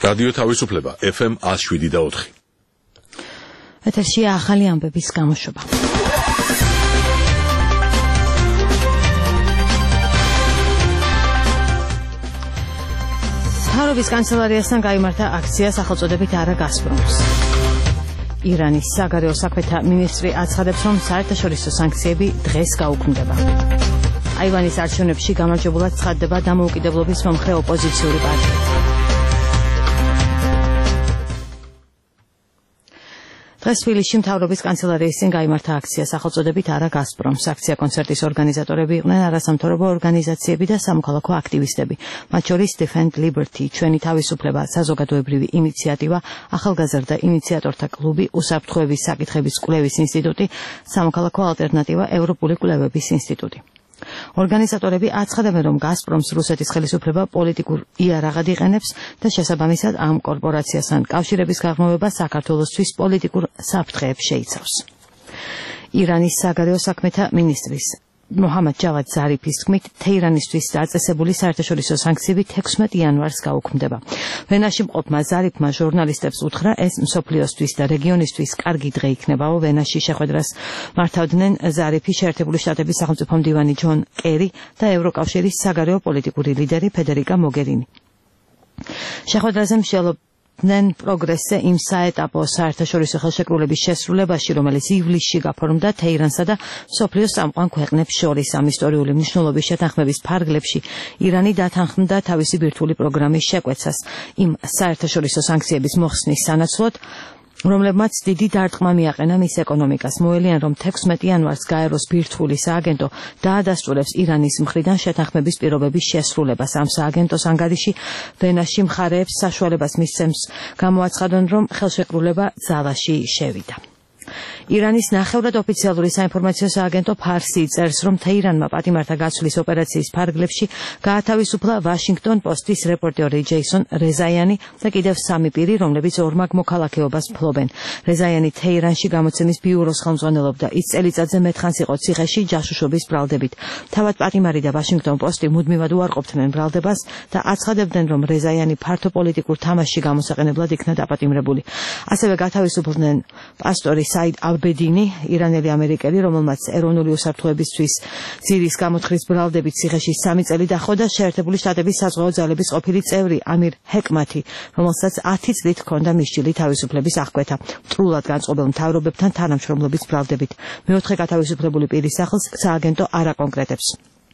რადიო თავისუფლება FM 107.4. ეთერშია ახალი ამბების გამოშვება. მთავრობის კანცელარიასთან გაიმართა აქცია სახელწოდებით არა გასპრომს. ირანის საგარეო საქმეთა მინისტრი აცხადებს, რომ საერთაშორისო სანქციები დღეს გაუქმდება. აივანის არჩევნებში გამარჯვებულად ცხადდება დამოუკიდებლობის მომხრე ოპოზიციური პარტია. დღეს თბილისში მთავრობის კანცელარიის წინ გაიმართა აქცია სახელწოდებით არა გასპრომს. აქცია კონცერტის ორგანიზატორები იყვნენ არასამთავრობო ორგანიზაციები და სამოქალაქო აქტივისტები. მათ შორის Defend Liberty, ჩვენი თავისუფლება, საზოგადოებრივი ინიციატივა, ახალგაზრდა ინიციატორთა კლუბი, უსაფრთხოების საკითხების კვლევის ინსტიტუტი, სამოქალაქო ალტერნატივა, ევროპული კვლევების ინსტიტუტი. ორგანიზატორები აცხადებენ, რომ გასპრომს რუსეთის ხელისუფლება პოლიტიკურ იარაღად იყენებს და შესაბამისად ამ კორპორაციასთან კავშირების გაღრმავება საქართველოსთვის პოლიტიკურ საფრთხეებს შეიცავს. ირანის საგარეო საქმეთა მინისტრის მოჰამად ჯავად ზარიფის თქმით, თეირანისთვის დაწესებული საერთაშორისო სანქციები 16 იანვარს გაუქმდება. ვენაში მყოფმა ზარიფმა ჟურნალისტებს უთხრა, ეს მსოფლიოსთვის და რეგიონისთვის კარგი დღე იქნებაო. ვენაში შეხვედრას მართავდნენ ზარიფი, შეერთებული შტატების სახელმწიფო მდივანი ჯონ კერი და ევროკავშირის საგარეო პოლიტიკური ლიდერი ფედერიკა მოგერინი. შეხვედრაზე მსჯელობდნენ პროგრესზე იმ საეტაპო საერთაშორისო ხელშეკრულების შესრულებაში, რომელიც ივლისში გაფორმდა თეირანსა და მსოფლიოს წამყვან ქვეყნებს შორის. ამ ისტორიული მნიშვნელობის შეთანხმების ფარგლებში ირანი დათანხმდა თავისი ბირთვული პროგრამის შეკვეცას იმ საერთაშორისო სანქციების მოხსნის სანაცვლოდ, რომლებმაც დიდი დარტყმა მიაყენა მის ეკონომიკას. მოელიან, რომ 16 იანვარს გაეროს ბირთვული სააგენტო დაადასტურებს ირანის მხრიდან შეთანხმების პირობების შესრულებას. ამ სააგენტოს ანგარიში ვენაში მხარეებს საშუალებას მისცემს გამოაცხადონ, რომ ხელშეკრულება ძალაში შევიდა. ირანის ნახევრად ოფიციალური საინფორმაციო სააგენტო ფარსი წერს, რომ თეირანმა პატიმართა გაცვლის ოპერაციის ფარგლებში გაათავისუფლა ვაშინგტონ პოსტის რეპორტერი ჯეისონ რეზაიანი და კიდევ 3 პირი, რომლებიც ორმაგ მოქალაქეობას ფლობენ. რეზაიანი თეირანში გამოცემის ბიუროს ხელმძღვანელობდა. ის წელიწადზე მეთხანს იყო ციხეში ჯაშუშობის ბრალდებით. თავად პატიმარი და ვაშინგტონ პოსტი მუდმივად უარყოფდნენ ბრალდებას და აცხადებდნენ, რომ რეზაიანი ფართო პოლიტიკურ თამაშში გამოსაყენებლად იქნა დაპატიმრებული. ასევე გათავისუფლდნენ პასტორი საიდ ალბედინი, ირანელი ამერიკელი, რომელმაც ეროვნული უსაფრთხოებისთვის ძირის გამოთხრის ბრალდებით ციხეში 3 წელი დაჰყო და შეერთებული შტატების საზღვაო ძალების ყოფილი წევრი ამირ ჰეკმათი, რომელსაც 10 წლით ჰქონდა მისჯილი თავისუფლების აღკვეთა, მტრულად განწყობილ მთავრობებთან თანამშრომლობის ბრალდებით. მეოთხე გათავისუფლებული პირის სახელს სააგენტო არ აკონკრეტებს.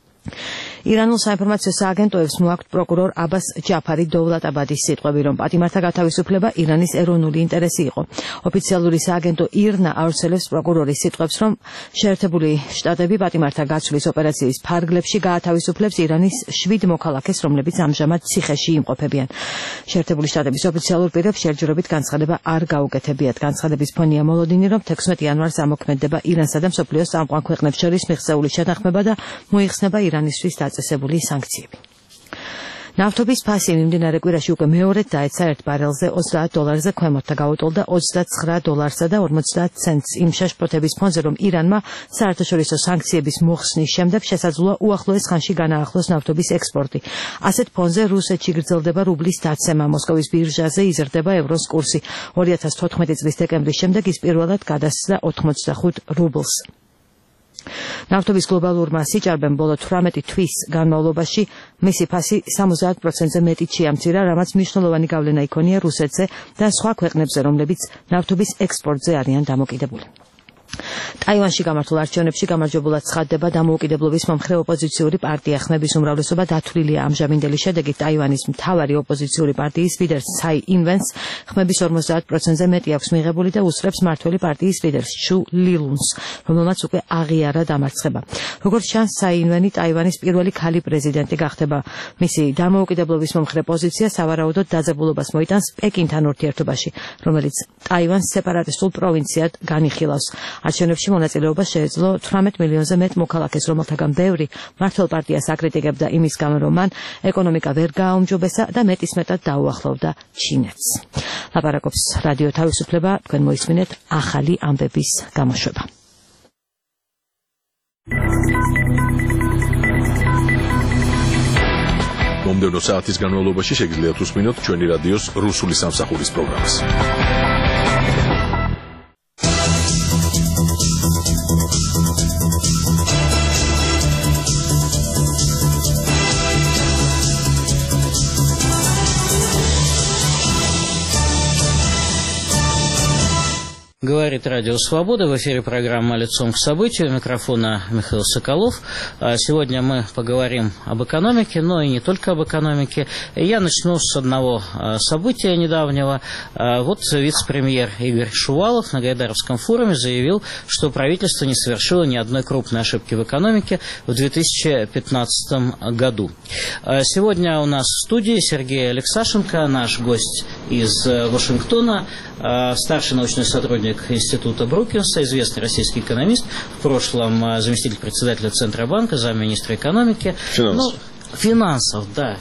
ირანულ საინფორმაციო სააგენტოებს მოაქვთ პროკურორ აბას ჯაფარი დოვლატაბადის სიტყვები, რომ პატიმართა გათავისუფლება ირანის ეროვნული ინტერესი იყო. ოფიციალური სააგენტო ირნა აორცელებს პროკურორის სიტყვებს, რომ შეერთებული შტატები პატიმართა გაცვლის ოპერაციის ფარგლებში გაათავისუფლებს ირანის 7 მოქალაქეს, რომლებიც ამჟამად ციხეში იმყოფებიან. შეერთებული შტატების ოფიციალურ პირებს შერჯერობით განცხადება არ გაუკეთებიათ. განცხადების ფონია მოლოდინი, რომ 16 იანვარს ამოქმედდება ირანსა და მსოფლიოს წამყვან ქვეყნებს შორის მიღწეული შეთანხმება და მოიხსნება ირანისთვის დაწესებული სანქციები. ნავთობის ფასი მიმდინარე კვირაში უკვე მეორედ დაეცა 1 ბარელზე $30 ქვემოთ და გაუტოლდა $29 და 50 ცენტს. იმ შეშფოთების ფონზე, რომ ირანმა საერთაშორისო სანქციების მოხსნის შემდეგ შესაძლოა უახლოეს ხანში განაახლოს ნავთობის ექსპორტი. ასეთ ფონზე რუსეთში გრძელდება რუბლის დაცემა. მოსკოვის ბირჟაზე იზრდება ევროს კურსი. 2014 წლის დეკემბრის შემდეგ ის პირველად გადასცდა 85 რუბლს. ნავთობის გლობალურმა სიჭარბემ ბოლო 18 თვის განმავლობაში მისი ფასი 70%-ზე მეტი შეამცირა, რამაც მნიშვნელოვანი გავლენა იქონია რუსეთზე და სხვა ქვეყნებზე, რომლებიც ნავთობის ექსპორტზე არიან დამოკიდებული. ტაივანში გამართულ არჩევნებში გამარჯვებულად ცხადდება დამოუკიდებლობის მომხრე ოპოზიციური პარტია. ხმების უმრავლესობა დათვლილია. ამჟამინდელი შედეგით ტაივანის მთავარი ოპოზიციური პარტიის ლიდერს ცაი ინვენს ხმების 50%-ზე მეტი აქვს მიღებული და უსწრებს მმართველი პარტიის ლიდერს ჩუ ლილუნს, რომელმაც უკვე აღიარა დამარცხება. როგორც ჩანს, ცაი ინვენი ტაივანის პირველი ქალი პრეზიდენტი გახდება. მისი დამოუკიდებლობის მომხრე პოზიცია სავარაუდოდ დაძაბულობას მოიტანს პეკინთან ურთიერთობაში, რომელიც ტაივანს სეპარატისტულ პროვინციად განიხილავს. არჩევნებში მონაწილეობა შეეძლო 18 მილიონზე მეტ მოქალაქეს, რომელთაგან ბევრი მმართველ პარტიას აკრიტიკებდა იმის გამო, რომ მან ეკონომიკა ვერ გააუმჯობესა და მეტისმეტად დაუახლოვდა ჩინეთს. ლაპარაკობს რადიო თავისუფლება, თქვენ მოისმინეთ ახალი ამბების გამოშვება. მომდევნო საათის განმავლობაში შეგიძლიათ უსმინოთ ჩვენი რადიოს რუსული სამსახურის პროგრამას. Говорит Радио Свобода, в эфире программа «Лицом к событию», у микрофона Михаил Соколов. Сегодня мы поговорим об экономике, но и не только об экономике. Я начну с одного события недавнего. Вот вице-премьер Игорь Шувалов на Гайдаровском форуме заявил, что правительство не совершило ни одной крупной ошибки в экономике в 2015 году. Сегодня у нас в студии Сергей Алексашенко, наш гость из Вашингтона, старший научный сотрудник Института Брукинса, известный российский экономист, в прошлом заместитель председателя Центробанка, замминистра экономики. Финансов, да.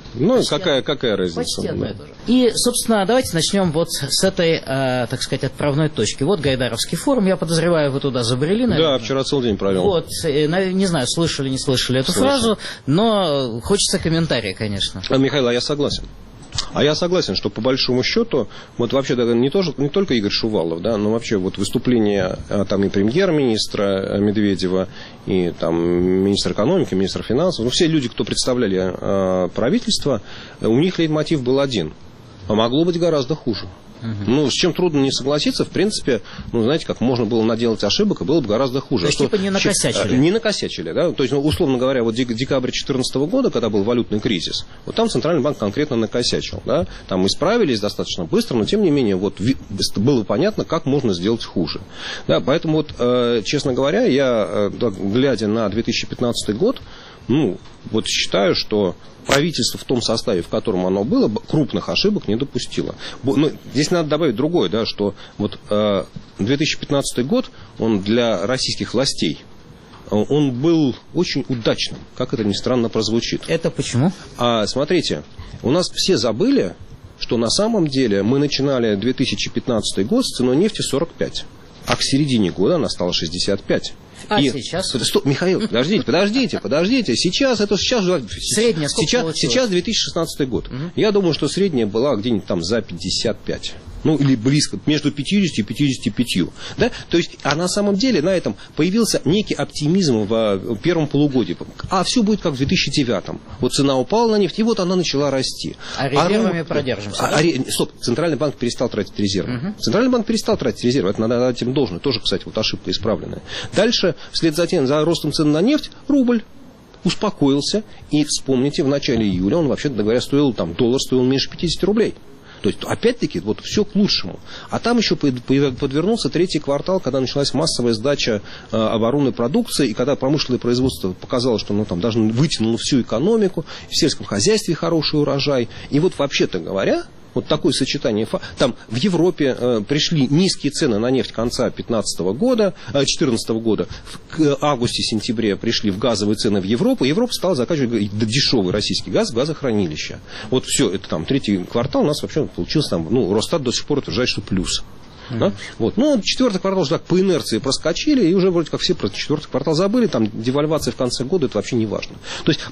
Какая разница? Да. И, собственно, давайте начнем вот с этой, так сказать, отправной точки. Вот Гайдаровский форум, я подозреваю, вы туда забрели, наверное. Да, вчера целый день провел. Вот, не знаю, слышали, не слышали эту фразу, но хочется комментария, конечно. Михаил, я согласен. А я согласен, что по большому счету, вот вообще не только Игорь Шувалов, да, но вообще вот выступление там и премьер-министра Медведева, и там министра экономики, министра финансов, ну все люди, кто представляли правительство, у них лейтмотив был один. А могло быть гораздо хуже. Ну, с чем трудно не согласиться, в принципе, ну, знаете, как можно было наделать ошибок, и было бы гораздо хуже. То есть, типа, не накосячили? Не накосячили, да. То есть, ну, условно говоря, вот декабрь 2014 года, когда был валютный кризис, вот там Центральный банк конкретно накосячил, да. Там исправились достаточно быстро, но, тем не менее, вот было понятно, как можно сделать хуже. Да, поэтому, вот, честно говоря, я, глядя на 2015 год, ну, вот считаю, что правительство в том составе, в котором оно было, крупных ошибок не допустило. Но здесь надо добавить другое, да, что вот 2015 год, он для российских властей, он был очень удачным, как это ни странно прозвучит. Это почему? Смотрите, у нас все забыли, что на самом деле мы начинали 2015 год с ценой нефти 45, а к середине года она стала 65. Сейчас? Михаил, подождите. Сейчас средняя сколько получилось? Сейчас 2016 год. Я думаю, что средняя была где-нибудь там за 55. Ну, или близко, между 50 и 55. Да? То есть, а на самом деле на этом появился некий оптимизм в первом полугодии. А все будет как в 2009. Вот цена упала на нефть, и вот она начала расти. А резервами продержимся? Стоп, Центральный банк перестал тратить резервы. Центральный банк перестал тратить резервы, это надо дать им должное. Тоже, кстати, вот ошибка исправленная. Дальше, вслед за тем, за ростом цен на нефть, рубль успокоился. И вспомните, в начале июля он, вообще говоря, доллар стоил меньше 50 рублей. То есть, опять-таки, вот все к лучшему. А там еще подвернулся третий квартал, когда началась массовая сдача оборонной продукции, и когда промышленное производство показало, что там даже вытянуло всю экономику, в сельском хозяйстве хороший урожай. И вот, вообще-то говоря, вот такое сочетание. Там в Европе пришли низкие цены на нефть конца 2014 года. В августе-сентябре пришли в газовые цены в Европу. Европа стала заказывать дешевый российский газ в газохранилища. Вот все, это там третий квартал у нас вообще получился там, Росстат до сих пор утверждает, что плюс. Да? Вот. Но четвертый квартал уже так по инерции проскочили, и уже вроде как все про четвертый квартал забыли, там девальвация в конце года, это вообще не важно. То есть,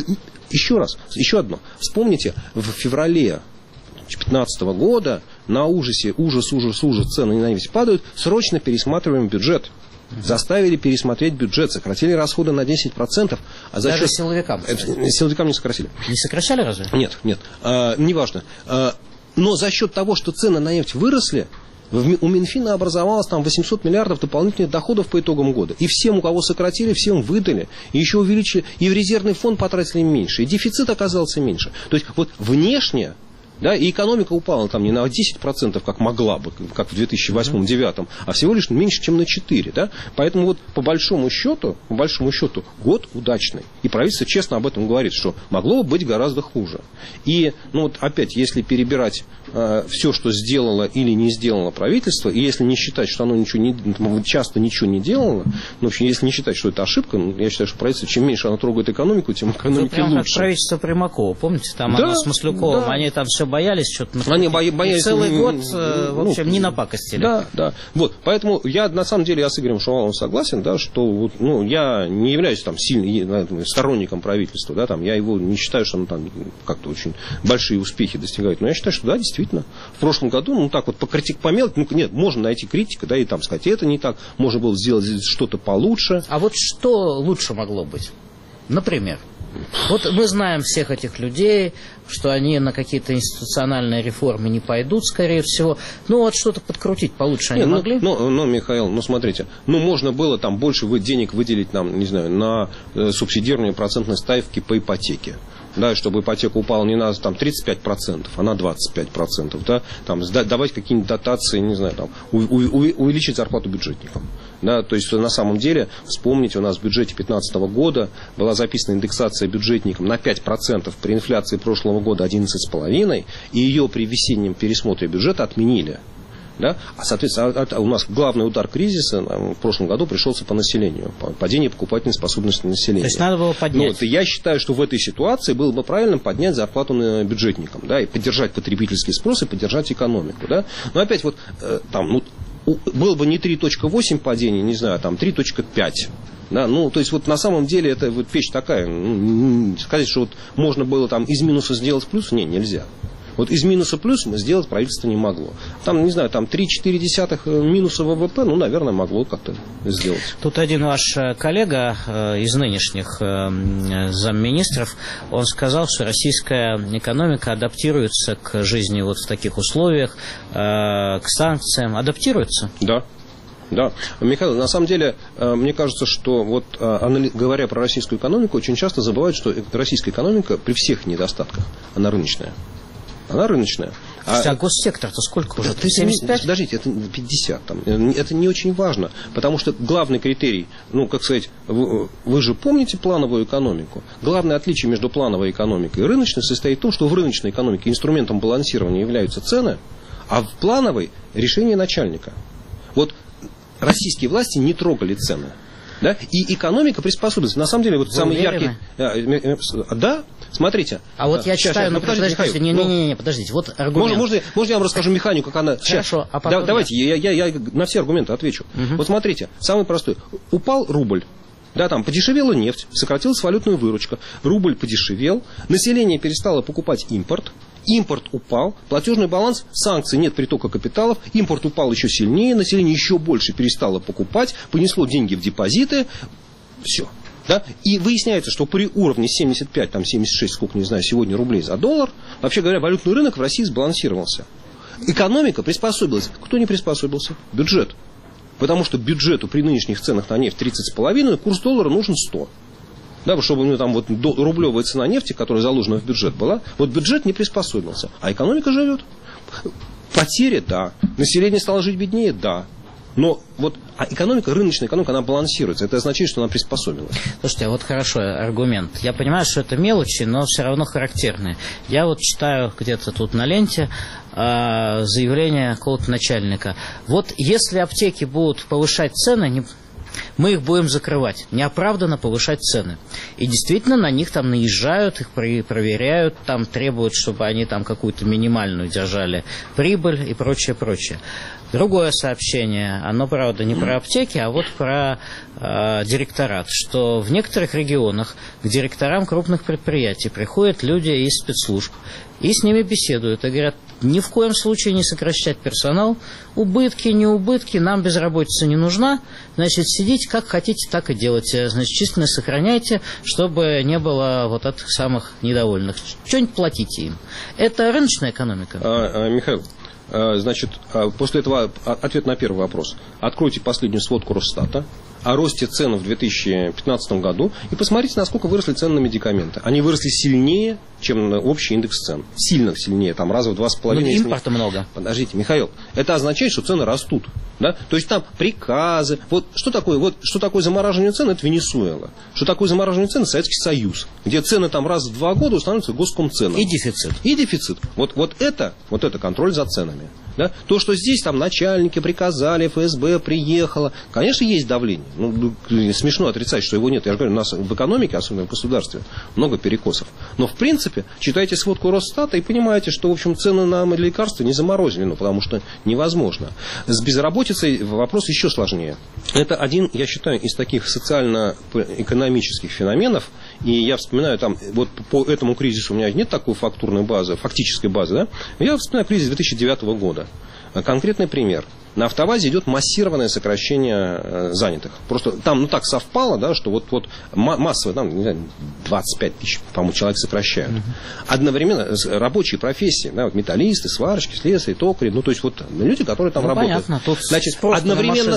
еще одно. Вспомните, в феврале 2015 года на ужас, цены на нефть падают, срочно пересматриваем бюджет. Заставили пересмотреть бюджет, сократили расходы на 10%. Даже силовикам? Силовикам не сократили. Не сокращали разве? Нет, неважно. Но за счет того, что цены на нефть выросли, у Минфина образовалось там 800 миллиардов дополнительных доходов по итогам года. И всем, у кого сократили, всем выдали. И еще увеличили, и в резервный фонд потратили меньше, и дефицит оказался меньше. То есть вот внешне, да, и экономика упала там не на 10%, как могла бы, как в 2008-2009, а всего лишь меньше, чем на 4%. Да? Поэтому вот по большому счету, год удачный. И правительство честно об этом говорит, что могло бы быть гораздо хуже. И, вот опять, если перебирать все, что сделало или не сделало правительство, и если не считать, что оно часто ничего не делало, в общем, если не считать, что это ошибка, я считаю, что правительство, чем меньше оно трогает экономику, тем экономике лучше. Как правительство Примакова, помните, там оно с Маслюковым, они там все боялись что-то. Они боялись целый год, в общем, не напакостили. Да. Вот, поэтому я на самом деле с Игорем Шуваловым согласен, да, что я не являюсь там сильным сторонником правительства, да, там, я его не считаю, что он там как-то очень большие успехи достигает. Но я считаю, что да, действительно, в прошлом году, так вот нет, можно найти критику, да, и там сказать, это не так, можно было сделать что-то получше. А вот что лучше могло быть? Например? Вот мы знаем всех этих людей, что они на какие-то институциональные реформы не пойдут, скорее всего. Вот что-то подкрутить получше они могли? Михаил, смотрите, можно было там больше денег выделить нам, не знаю, на субсидирование процентной ставки по ипотеке. Да, чтобы ипотека упала не на там, 35%, а на 25%. Да, там, давать какие-нибудь дотации, не знаю, там, увеличить зарплату бюджетникам. Да, то есть, на самом деле, вспомните, у нас в бюджете 2015 года была записана индексация бюджетникам на 5% при инфляции прошлого года 11,5%, и ее при весеннем пересмотре бюджета отменили. Да? А, соответственно, у нас главный удар кризиса в прошлом году пришелся по населению, по падению покупательной способности населения. То есть надо было поднять. Я считаю, что в этой ситуации было бы правильно поднять зарплату бюджетникам, да, и поддержать потребительский спрос, и поддержать экономику. Да? Но опять было бы не 3.8 падение, не знаю, а там 3.5. Да, то есть на самом деле это вещь такая, сказать, что можно было там из минуса сделать плюс, нельзя. Из минуса плюс сделать правительство не могло. Там, не знаю, 3,4 минуса ВВП, наверное, могло как-то сделать. Тут один ваш коллега из нынешних замминистров, он сказал, что российская экономика адаптируется к жизни в таких условиях, к санкциям. Адаптируется? Да. Да, Михаил, на самом деле, мне кажется, что говоря про российскую экономику, очень часто забывают, что российская экономика при всех недостатках, она рыночная. Она рыночная. А госсектор-то сколько уже? 75? Подождите, это 50. Это не очень важно, потому что главный критерий, вы же помните плановую экономику? Главное отличие между плановой экономикой и рыночной состоит в том, что в рыночной экономике инструментом балансирования являются цены, а в плановой – решение начальника. Российские власти не трогали цены. Да? И экономика приспособилась. На самом деле, самый яркий... Да, смотрите. Я читаю... Подождите, аргумент. Можно я вам расскажу механику, как она... Хорошо, а потом... Давайте, я на все аргументы отвечу. Угу. Смотрите, самый простой. Упал рубль. Да, подешевела нефть, сократилась валютная выручка, рубль подешевел, население перестало покупать импорт, импорт упал, платежный баланс, санкций, нет притока капиталов, импорт упал еще сильнее, население еще больше перестало покупать, понесло деньги в депозиты, все. Да? И выясняется, что при уровне 75, 76, сколько, не знаю, сегодня рублей за доллар, вообще говоря, валютный рынок в России сбалансировался. Экономика приспособилась. Кто не приспособился? Бюджет. Потому что бюджету при нынешних ценах на нефть 30,5, курс доллара нужен 100. Да, чтобы у него там рублевая цена нефти, которая заложена в бюджет была, бюджет не приспособился. А экономика живет. Потери, да. Население стало жить беднее, да. Но экономика, рыночная экономика, она балансируется. Это означает, что она приспособилась. Слушайте, хороший аргумент. Я понимаю, что это мелочи, но все равно характерные. Я читаю где-то тут на ленте заявление какого-то начальника. Если аптеки будут повышать цены, мы их будем закрывать, неоправданно повышать цены. И действительно на них наезжают, их проверяют, требуют, чтобы они какую-то минимальную держали прибыль и прочее, прочее. Другое сообщение, оно, правда, не про аптеки, а про директорат, что в некоторых регионах к директорам крупных предприятий приходят люди из спецслужб и с ними беседуют и говорят, ни в коем случае не сокращать персонал, убытки, не убытки, нам безработица не нужна, значит, сидите как хотите, так и делайте, значит, численность сохраняйте, чтобы не было этих самых недовольных, что-нибудь платите им. Это рыночная экономика. Михаил, значит, после этого ответ на первый вопрос. Откройте последнюю сводку Росстата о росте цен в 2015 году и посмотрите, насколько выросли цены на медикаменты. Они выросли сильнее, чем общий индекс цен. Сильно сильнее, раза в 2,5. Но импорта много. Подождите, Михаил, это означает, что цены растут. Да? То есть приказы. Что такое замораживание цен? Это Венесуэла. Что такое замораживание цен? Советский Союз. Где цены раз в 2 года устанавливаются госкомценами. И дефицит. И дефицит. Это контроль за ценами. Да? То, что здесь там начальники приказали, ФСБ приехало, конечно, есть давление. Ну, смешно отрицать, что его нет. Я же говорю, у нас в экономике, особенно в государстве, много перекосов. Но, в принципе, читайте сводку Росстата и понимаете, что, в общем, цены на лекарства не заморозили, ну, потому что невозможно. С безработицей вопрос еще сложнее. Это один, я считаю, из таких социально-экономических феноменов. И я вспоминаю, там, вот по этому кризису у меня нет такой фактурной базы, фактической базы, да? Я вспоминаю кризис 2009 года. Конкретный пример. На АвтоВАЗе идет массированное сокращение занятых. Просто там, ну, так совпало, да, что вот массово, там, не знаю, 25 тысяч, по-моему, человек сокращают. Одновременно рабочие профессии, да, вот металлисты, сварщики, слесари, токари, ну, то есть, вот люди, которые там работают. Понятно, тут значит, одновременно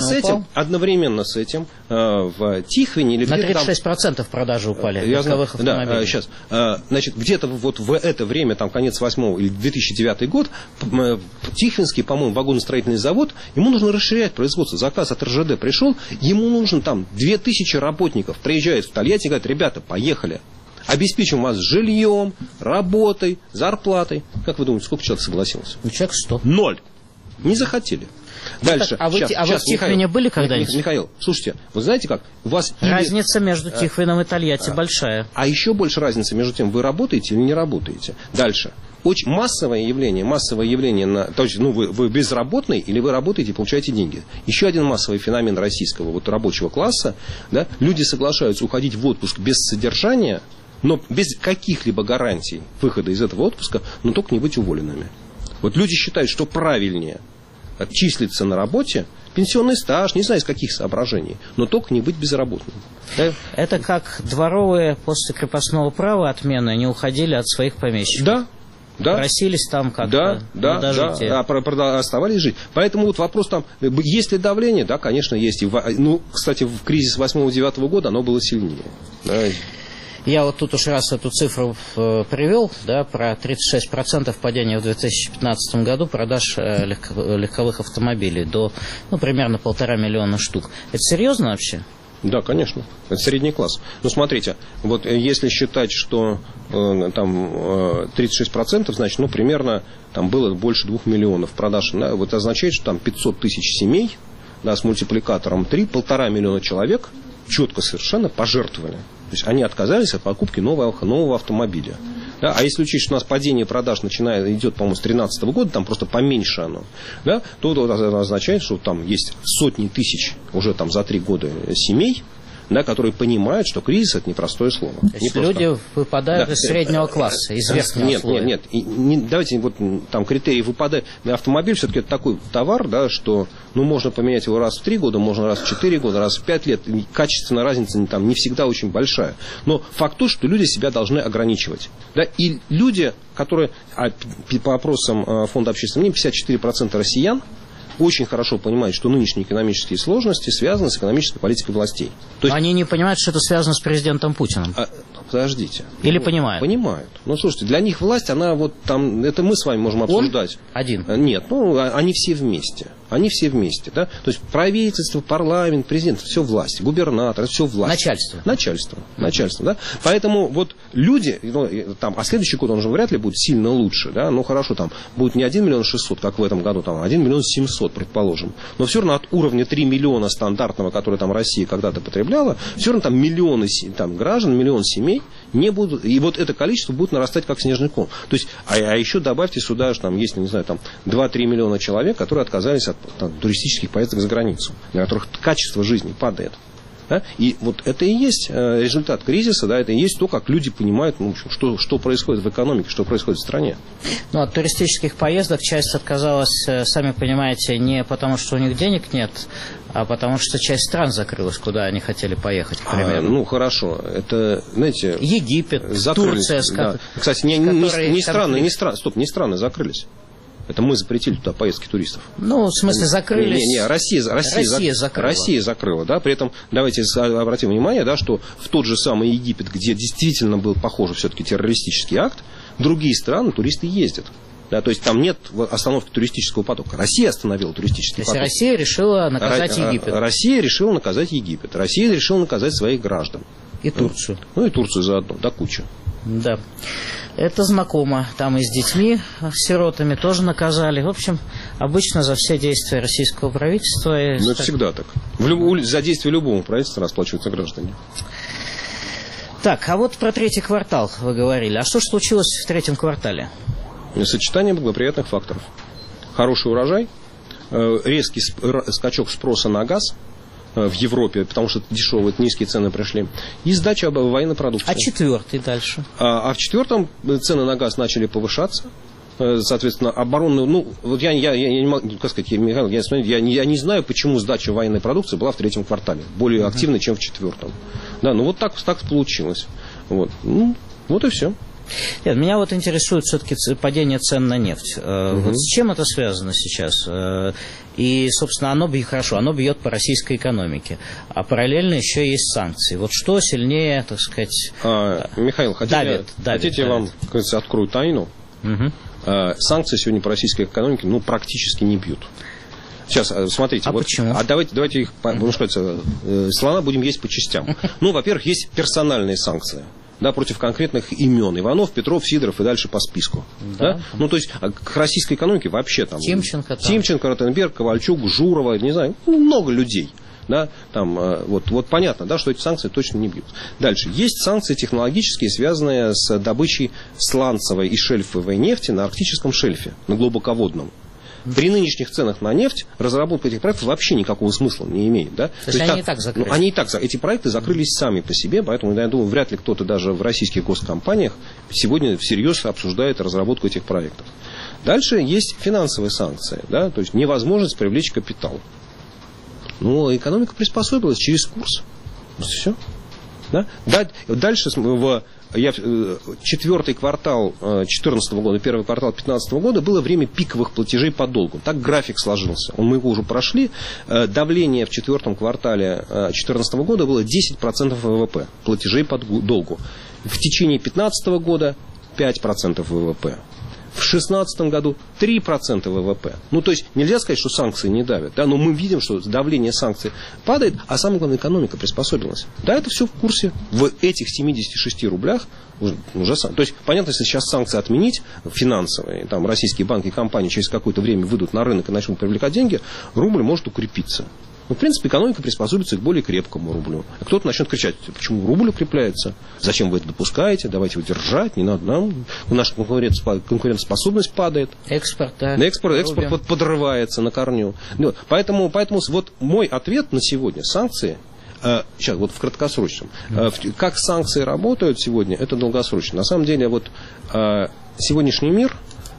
с этим в Тихвине или на где-то 36% там, продажи упали легковых автомобилей. Да, сейчас. Значит, где-то вот в это время, там, конец 8 или 2009 год, Тихвинский, по-моему, вагоностроительный завод, ему нужно расширять производство. Заказ от РЖД пришел, ему нужно там 2000 работников. Приезжают в Тольятти и говорят: ребята, поехали. Обеспечим вас жильем, работой, зарплатой. Как вы думаете, сколько человек согласился? Человек 100. 0. Не захотели. Дальше. А вы в Тихвине были когда-нибудь? Михаил, слушайте, вы знаете как? У вас разница между Тихвином и Тольятти большая. А еще больше разница между тем, вы работаете или не работаете. Дальше. Очень массовое явление, то есть, ну, вы безработный или вы работаете и получаете деньги. Еще один массовый феномен российского вот рабочего класса, да, люди соглашаются уходить в отпуск без содержания, но без каких-либо гарантий выхода из этого отпуска, но только не быть уволенными. Вот люди считают, что правильнее числиться на работе, пенсионный стаж, не знаю из каких соображений, но только не быть безработным. Да? Это как дворовые после крепостного права отмены не уходили от своих помещиков. Да. Да. Просились там как-то оставались жить. Поэтому вот вопрос там, есть ли давление? Да, конечно, есть. Ну, кстати, в кризис 8-9 года оно было сильнее. Да. Я вот тут уж раз эту цифру привел, да, про 36% падения в 2015 году продаж легковых автомобилей до, ну, примерно 1,5 миллиона штук. Это серьезно вообще? Да, конечно. Это средний класс. Но смотрите, вот если считать, что там 36%, значит, ну, примерно там было больше 2 миллионов продаж. Да, вот означает, что там 500 тысяч семей, да, с мультипликатором 3, 1,5 миллиона человек четко совершенно пожертвовали. То есть они отказались от покупки нового автомобиля. Да? А если учесть, что у нас падение продаж идет, по-моему, с 2013 года, там просто поменьше оно, да, то это означает, что там есть сотни тысяч уже там за 3 года семей, да, которые понимают, что кризис – это непростое слово. То есть люди выпадают из среднего класса, из верхнего слоя. Нет. Давайте вот там критерии выпадают. Автомобиль все-таки это такой товар, да, что ну, можно поменять его раз в 3 года, можно раз в 4 года, раз в 5 лет. Качественная разница там не всегда очень большая. Но факт то, что люди себя должны ограничивать. Да, и люди, которые, по опросам Фонда общественного мнения, 54% россиян очень хорошо понимают, что нынешние экономические сложности связаны с экономической политикой властей. То есть, они не понимают, что это связано с президентом Путиным? Подождите. Или понимают? Понимают. Ну, слушайте, для них власть, она вот там, это мы с вами можем обсуждать. Он один? Нет, ну, они все вместе. Они все вместе, да. То есть правительство, парламент, президент, все власть. Губернатор, все власть. Начальство, да. Поэтому вот люди, ну, там, а следующий год он же вряд ли будет сильно лучше, да. Ну, хорошо, там будет не 1 миллион 600, как в этом году, там, а 1 миллион 700, предположим. Но все равно от уровня 3 миллиона стандартного, который там Россия когда-то потребляла, все равно там миллионы там, граждан, миллион семей не будут, и вот это количество будет нарастать как снежный ком. То есть, а еще добавьте сюда, что там есть, не знаю, там 2-3 миллиона человек, которые отказались от туристических поездок за границу, для которых качество жизни падает. Да? И вот это и есть результат кризиса, да, это и есть то, как люди понимают, ну, что происходит в экономике, что происходит в стране. Ну, от туристических поездок часть отказалась, сами понимаете, не потому, что у них денег нет, а потому что часть стран закрылась, куда они хотели поехать, к примеру. Ну, хорошо. Это, знаете... Египет, Турция. Да. Кстати, не страны закрылись. Это мы запретили туда поездки туристов. Ну, в смысле, закрылись. Россия закрыла, да. При этом давайте обратим внимание, да, что в тот же самый Египет, где действительно был, похоже, все-таки террористический акт, в другие страны туристы ездят. Да, то есть там нет остановки туристического потока. Россия остановила туристический поток. То есть Россия решила наказать Египет. Россия решила наказать Египет. Россия решила наказать своих граждан. И Турцию. Ну и Турцию заодно, да, куча. Да. Это знакомо. Там и с детьми, сиротами тоже наказали. В общем, обычно за все действия российского правительства... Ну, это всегда так. За действие любого правительства расплачиваются граждане. Так, а вот про третий квартал вы говорили. А что же случилось в третьем квартале? Сочетание благоприятных факторов. Хороший урожай, резкий скачок спроса на газ в Европе, потому что дешевые, низкие цены пришли, и сдача военной продукции. А четвертый дальше? А в четвертом цены на газ начали повышаться. Соответственно, оборонную, ну, вот я не могу, как сказать, Михаил, я не знаю, почему сдача военной продукции была в третьем квартале, более активной, чем в четвертом. Да, ну вот так получилось. Вот, ну, вот и все. Нет, меня вот интересует все-таки падение цен на нефть. Вот с чем это связано сейчас? И, собственно, оно бьет по российской экономике. А параллельно еще есть санкции. Вот что сильнее, так сказать, Михаил, хотите я вам, как говорится, открою тайну? Санкции сегодня по российской экономике, ну, практически не бьют. Сейчас, смотрите. А вот, почему? Давайте их, слона будем есть по частям. Ну, во-первых, есть персональные санкции. Да, против конкретных имен. Иванов, Петров, Сидоров и дальше по списку. Да? Ну, то есть, к российской экономике вообще там... Тимченко, Ротенберг, Ковальчук, Журова, не знаю, много людей. Да, там, вот понятно, да, что эти санкции точно не бьют. Дальше. Есть санкции технологические, связанные с добычей сланцевой и шельфовой нефти на арктическом шельфе, на глубоководном. При нынешних ценах на нефть разработка этих проектов вообще никакого смысла не имеет. Да? То есть они и так закрылись? Ну, они и так, эти проекты закрылись сами по себе, поэтому, я думаю, вряд ли кто-то даже в российских госкомпаниях сегодня всерьез обсуждает разработку этих проектов. Дальше есть финансовые санкции, да? То есть невозможность привлечь капитал. Но экономика приспособилась через курс. Все. Да? Дальше четвертый квартал 2014 года, первый квартал 2015 года было время пиковых платежей по долгу. Так график сложился. Мы его уже прошли. Давление в четвертом квартале 2014 года было 10% ВВП. Платежей по долгу. В течение 2015 года 5% ВВП. В 2016 году 3% ВВП. Ну, то есть, нельзя сказать, что санкции не давят. Да? Но мы видим, что давление санкций падает, а самое главное, экономика приспособилась. Да, это все в курсе. В этих 76 рублях уже то есть, понятно, если сейчас санкции отменить, финансовые, там, российские банки и компании через какое-то время выйдут на рынок и начнут привлекать деньги, рубль может укрепиться. Ну, в принципе, экономика приспособится к более крепкому рублю. А кто-то начнет кричать, почему рубль укрепляется? Зачем вы это допускаете? Давайте его держать, не надо нам. Наша конкурентоспособность падает. Экспорт, да. Экспорт подрывается на корню. Поэтому вот мой ответ на сегодня. Санкции, сейчас, вот в краткосрочном. Как санкции работают сегодня, это долгосрочно. На самом деле, вот сегодняшний мир...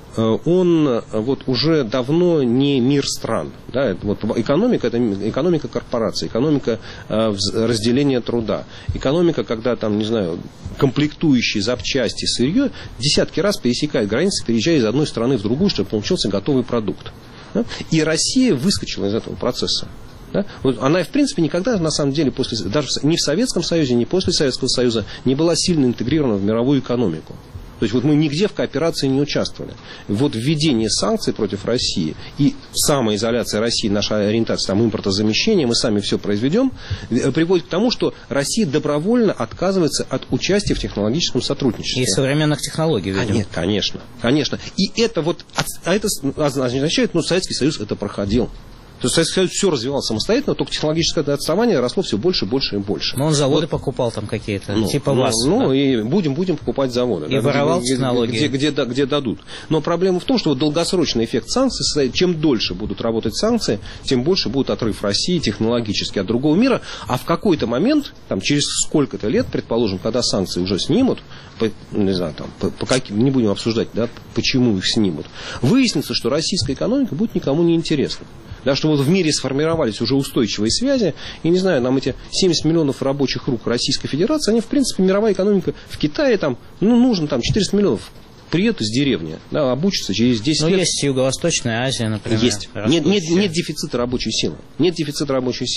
он вот уже давно не мир стран. Да? Вот экономика – это экономика корпораций, экономика разделения труда. Экономика, когда там, не знаю, комплектующие запчасти, сырье десятки раз пересекают границы, переезжая из одной страны в другую, чтобы получился готовый продукт. Да? И Россия выскочила из этого процесса. Да? Вот она, в принципе, никогда, на самом деле, даже ни в Советском Союзе, ни после Советского Союза не была сильно интегрирована в мировую экономику. То есть вот мы нигде в кооперации не участвовали. Вот введение санкций против России и самоизоляция России, наша ориентация, там, импортозамещение, мы сами все произведем, приводит к тому, что Россия добровольно отказывается от участия в технологическом сотрудничестве. И современных технологий, видимо. Конечно. И это вот, это означает, Советский Союз это проходил. То есть Советский Союз все развивал самостоятельно, только технологическое отставание росло все больше, больше и больше. Но он заводы покупал там какие-то, типа ВАЗ. Да? И будем покупать заводы. И воровал технологии. Где дадут. Но проблема в том, что вот долгосрочный эффект санкций состоит, чем дольше будут работать санкции, тем больше будет отрыв России технологически от другого мира. А в какой-то момент, там, через сколько-то лет, предположим, когда санкции уже снимут, не знаю, там, не будем обсуждать, да, почему их снимут, выяснится, что российская экономика будет никому не интересна. Да, что вот в мире сформировались уже устойчивые связи, и, не знаю, нам эти 70 миллионов рабочих рук Российской Федерации, они, в принципе, мировая экономика в Китае, там, нужно там 400 миллионов, приедут из деревни, да, обучатся через 10 лет. Но есть Юго-Восточная Азия, например. Есть. Нет дефицита рабочей силы. Нет дефицита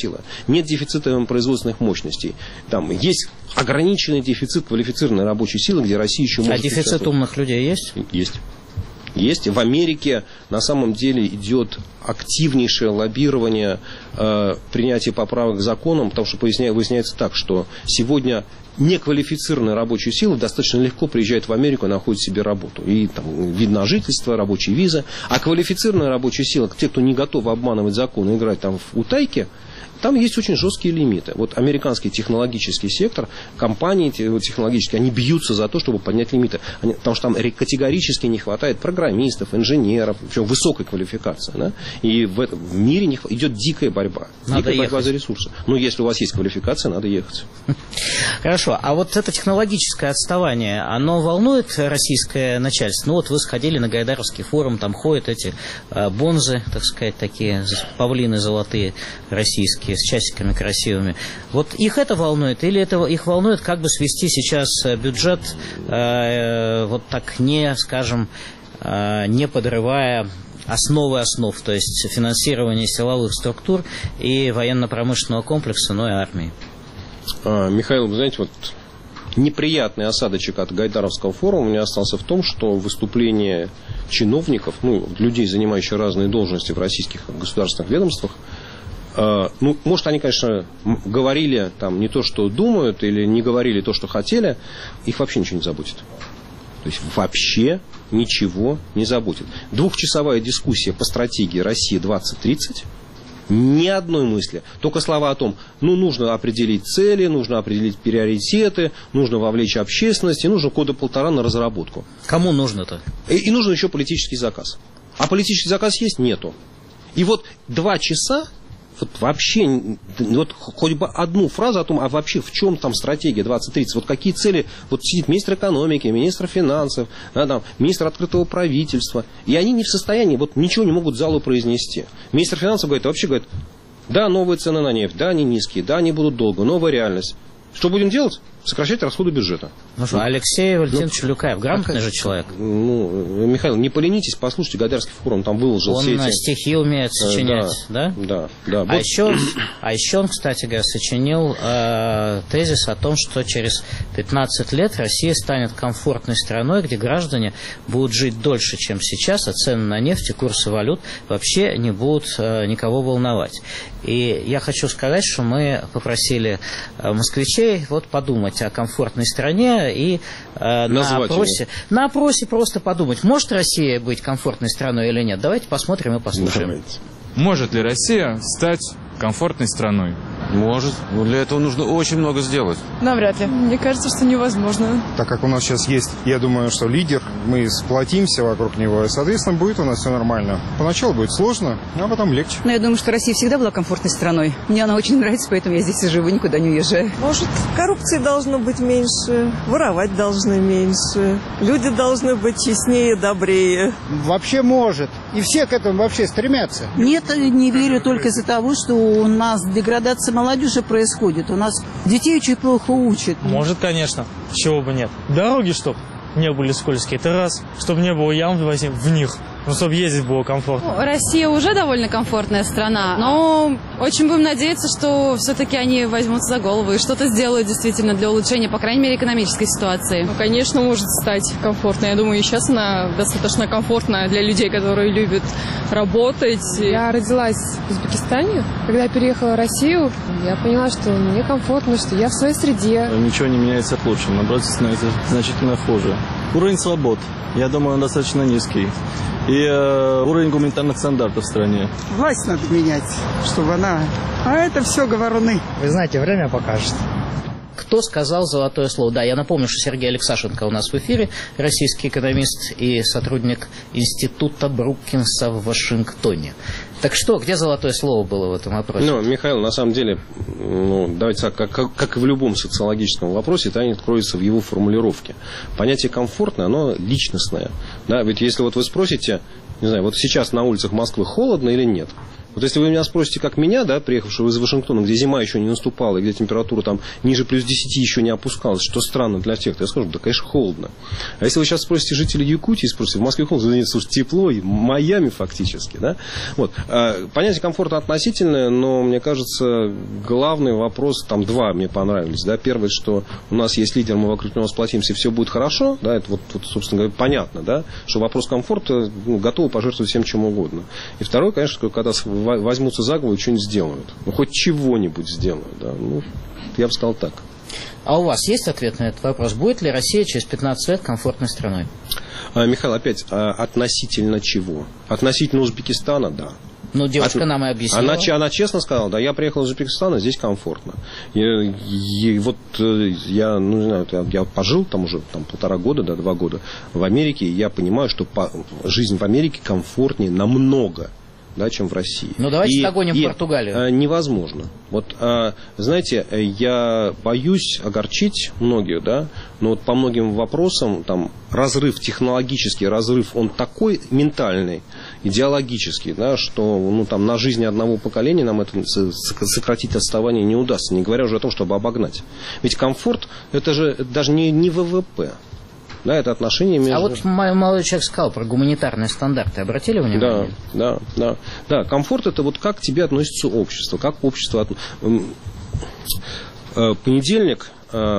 производственных мощностей. Там есть ограниченный дефицит квалифицированной рабочей силы, где Россия еще может... А дефицит умных людей есть? Есть. Есть. В Америке на самом деле идет активнейшее лоббирование принятия поправок к законам, потому что выясняется так, что сегодня неквалифицированная рабочая сила достаточно легко приезжает в Америку и находит себе работу. И там вид на жительство, рабочие визы. А квалифицированная рабочая сила, те, кто не готовы обманывать закон и играть там в утайки, там есть очень жесткие лимиты. Вот американский технологический сектор, компании технологические, они бьются за то, чтобы поднять лимиты. Потому что там категорически не хватает программистов, инженеров, причем высокой квалификации. Да? И в мире идет дикая борьба. Дикая борьба за ресурсы. Но если у вас есть квалификация, надо ехать. Хорошо. А вот это технологическое отставание, оно волнует российское начальство? Ну вот вы сходили на Гайдаровский форум, там ходят эти бонзы, так сказать, такие павлины золотые российские, с часиками красивыми. Вот их это волнует? Или это их волнует, как бы свести сейчас бюджет вот так не, скажем, не подрывая основы основ, то есть финансирование силовых структур и военно-промышленного комплекса, но и армии? Михаил, вы знаете, вот неприятный осадочек от Гайдаровского форума у меня остался в том, что выступления чиновников, людей, занимающих разные должности в российских государственных ведомствах, может, они, конечно, говорили там не то, что думают, или не говорили то, что хотели, их вообще ничего не заботит. То есть вообще ничего не заботит. 2-часовая дискуссия по стратегии России 2030, ни одной мысли. Только слова о том, нужно определить цели, нужно определить приоритеты, нужно вовлечь общественность, и нужно года 1,5 на разработку. Кому нужно-то? И нужен еще политический заказ. А политический заказ есть? Нету. И вот 2 часа вот вообще, вот хоть бы одну фразу о том, а вообще в чем там стратегия 2030, вот какие цели, вот сидит министр экономики, министр финансов, министр открытого правительства, и они не в состоянии, вот ничего не могут залу произнести. Министр финансов вообще говорит, да, новые цены на нефть, да, они низкие, да, они будут долго, новая реальность. Что будем делать? Сокращать расходы бюджета. Алексей Валентинович Люкаев, грамотный же человек. Михаил, не поленитесь, послушайте, Гайдаровский форум там выложил все эти... Он стихи умеет сочинять, да? Да. А еще он, кстати говоря, сочинил тезис о том, что через 15 лет Россия станет комфортной страной, где граждане будут жить дольше, чем сейчас, а цены на нефть и курсы валют вообще не будут никого волновать. И я хочу сказать, что мы попросили москвичей подумать о комфортной стране и на опросе просто подумать, может Россия быть комфортной страной или нет. Давайте посмотрим и послушаем. Может ли Россия стать комфортной страной? Может. Но для этого нужно очень много сделать. Навряд ли. Мне кажется, что невозможно. Так как у нас сейчас есть, я думаю, что лидер, мы сплотимся вокруг него, и, соответственно, будет у нас все нормально. Поначалу будет сложно, а потом легче. Но я думаю, что Россия всегда была комфортной страной. Мне она очень нравится, поэтому я здесь и живу, никуда не уезжаю. Может, коррупции должно быть меньше, воровать должны меньше, люди должны быть честнее, добрее. Вообще может. И все к этому вообще стремятся. Нет, не верю только из-за того, что у нас деградация молодежи происходит. У нас детей очень плохо учат. Может, конечно. Чего бы нет. Дороги, чтоб не были скользкие, это раз. Чтобы не было ям в них. Чтобы ездить было комфортно. Россия уже довольно комфортная страна, но очень будем надеяться, что все-таки они возьмутся за голову и что-то сделают действительно для улучшения, по крайней мере, экономической ситуации. Конечно, может стать комфортной. Я думаю, и сейчас она достаточно комфортная для людей, которые любят работать. Я родилась в Узбекистане. Когда я переехала в Россию, я поняла, что мне комфортно, что я в своей среде. Ничего не меняется к лучшему, наоборот, становится значительно хуже. Уровень свобод, я думаю, он достаточно низкий. И уровень гуманитарных стандартов в стране. Власть надо менять, чтобы она... А это все говоруны. Вы знаете, время покажет. Кто сказал золотое слово? Да, я напомню, что Сергей Алексашенко у нас в эфире, российский экономист и сотрудник Института Брукинса в Вашингтоне. Так что, где золотое слово было в этом вопросе? Михаил, на самом деле, давайте так, как и в любом социологическом вопросе, тайна кроется в его формулировке. Понятие комфортное, оно личностное. Да, ведь если вы спросите, не знаю, вот сейчас на улицах Москвы холодно или нет, Вот если вы меня спросите, как меня, да, приехавшего из Вашингтона, где зима еще не наступала, и где температура там ниже плюс 10 еще не опускалась, что странно для всех, то я скажу, да, конечно, холодно. А если вы сейчас спросите жителей Якутии, спросите, в Москве холодно, да нет, слушайте, тепло, и Майами фактически, да. Вот. Понятие комфорта относительное, но, мне кажется, главный вопрос, там два мне понравились, да. Первое, что у нас есть лидер, мы вокруг него сплотимся, и все будет хорошо, да, это вот, собственно говоря, понятно, да, что вопрос комфорта, ну, готовы пожертвовать всем чем угодно. И второе, конечно, когда возьмутся за голову и что-нибудь сделают. Ну, хоть чего-нибудь сделают, да. Ну, я бы сказал так. А у вас есть ответ на этот вопрос? Будет ли Россия через 15 лет комфортной страной? Михаил, опять, относительно чего? Относительно Узбекистана, да. Ну, девушка нам и объяснила. Она честно сказала, да, я приехал из Узбекистана, здесь комфортно. И вот я, ну, не знаю, я пожил там уже 1,5 года, да, 2 года в Америке, и я понимаю, что жизнь в Америке комфортнее намного, да, чем в России. Ну, давайте догоним Португалию. Невозможно. Вот, знаете, я боюсь огорчить многих, да, но вот по многим вопросам там разрыв, технологический разрыв, он такой ментальный, идеологический, да, что, ну, там, на жизни одного поколения нам это сократить отставание не удастся, не говоря уже о том, чтобы обогнать. Ведь комфорт, это же даже не ВВП. Да, это отношения между... А вот молодой человек сказал про гуманитарные стандарты. Обратили внимание? Да. Комфорт — это вот как к тебе относится общество. Как общество... Понедельник...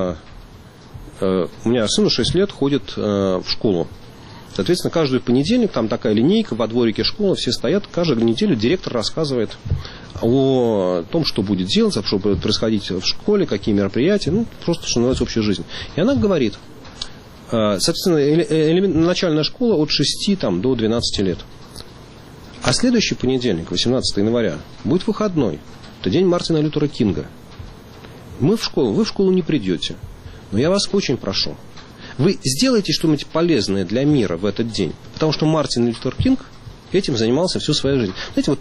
У меня сыну 6 лет ходит в школу. Соответственно, каждый понедельник там такая линейка во дворике школы, все стоят. Каждую неделю директор рассказывает о том, что будет делаться, что будет происходить в школе, какие мероприятия. Ну, просто, что называется, общая жизнь. И она говорит... Собственно, начальная школа от 6 там, до 12 лет. А следующий понедельник, 18 января, будет выходной. Это день Мартина Лютера Кинга. Вы в школу не придете. Но я вас очень прошу. Вы сделайте что-нибудь полезное для мира в этот день. Потому что Мартин Лютер Кинг этим занимался всю свою жизнь. Знаете,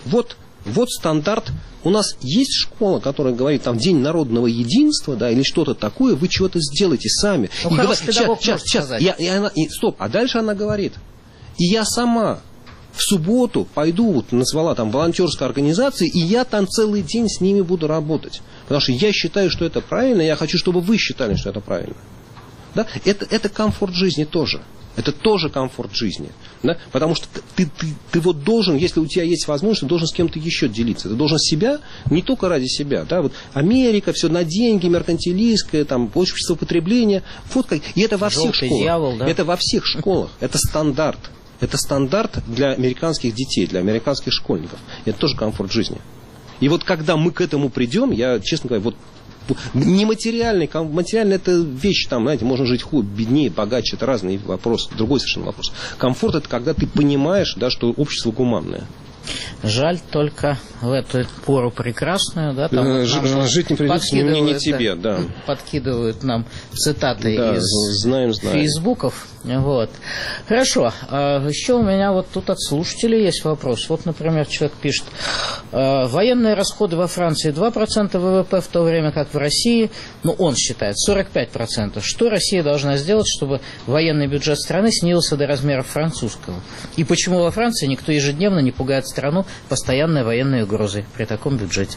вот стандарт. У нас есть школа, которая говорит, там, День народного единства, да, или что-то такое, вы чего-то сделаете сами. Ну, хороший педагог может сказать. Стоп, а дальше она говорит, и я сама в субботу пойду, вот назвала там волонтерской организации, и я там целый день с ними буду работать. Потому что я считаю, что это правильно, я хочу, чтобы вы считали, что это правильно. Да? Это комфорт жизни тоже. Это тоже комфорт жизни. Да? Потому что ты вот должен, если у тебя есть возможность, ты должен с кем-то еще делиться. Ты должен себя, не только ради себя. Да? Вот Америка, все на деньги, меркантилистское, там, общество потребления. Вот как. И это во всех школах. Дьявол, да? Это во всех школах. Это стандарт. Это стандарт для американских детей, для американских школьников. Это тоже комфорт жизни. И вот когда мы к этому придем, я, честно говоря, вот нематериальный, материальный — это вещь, там, знаете, можно жить беднее, богаче, это разный вопрос, другой совершенно вопрос. Комфорт — это когда ты понимаешь, да, что общество гуманное. Жаль только в эту пору прекрасную, да, там жить не придется не тебе, да. Подкидывают нам цитаты из знаем. фейсбуков. Вот. Хорошо. Еще у меня вот тут от слушателей есть вопрос. Вот, например, человек пишет: военные расходы во Франции 2% ВВП, в то время как в России, ну, он считает, 45%. Что Россия должна сделать, чтобы военный бюджет страны снизился до размеров французского? И почему во Франции никто ежедневно не пугает страну постоянной военной угрозой при таком бюджете?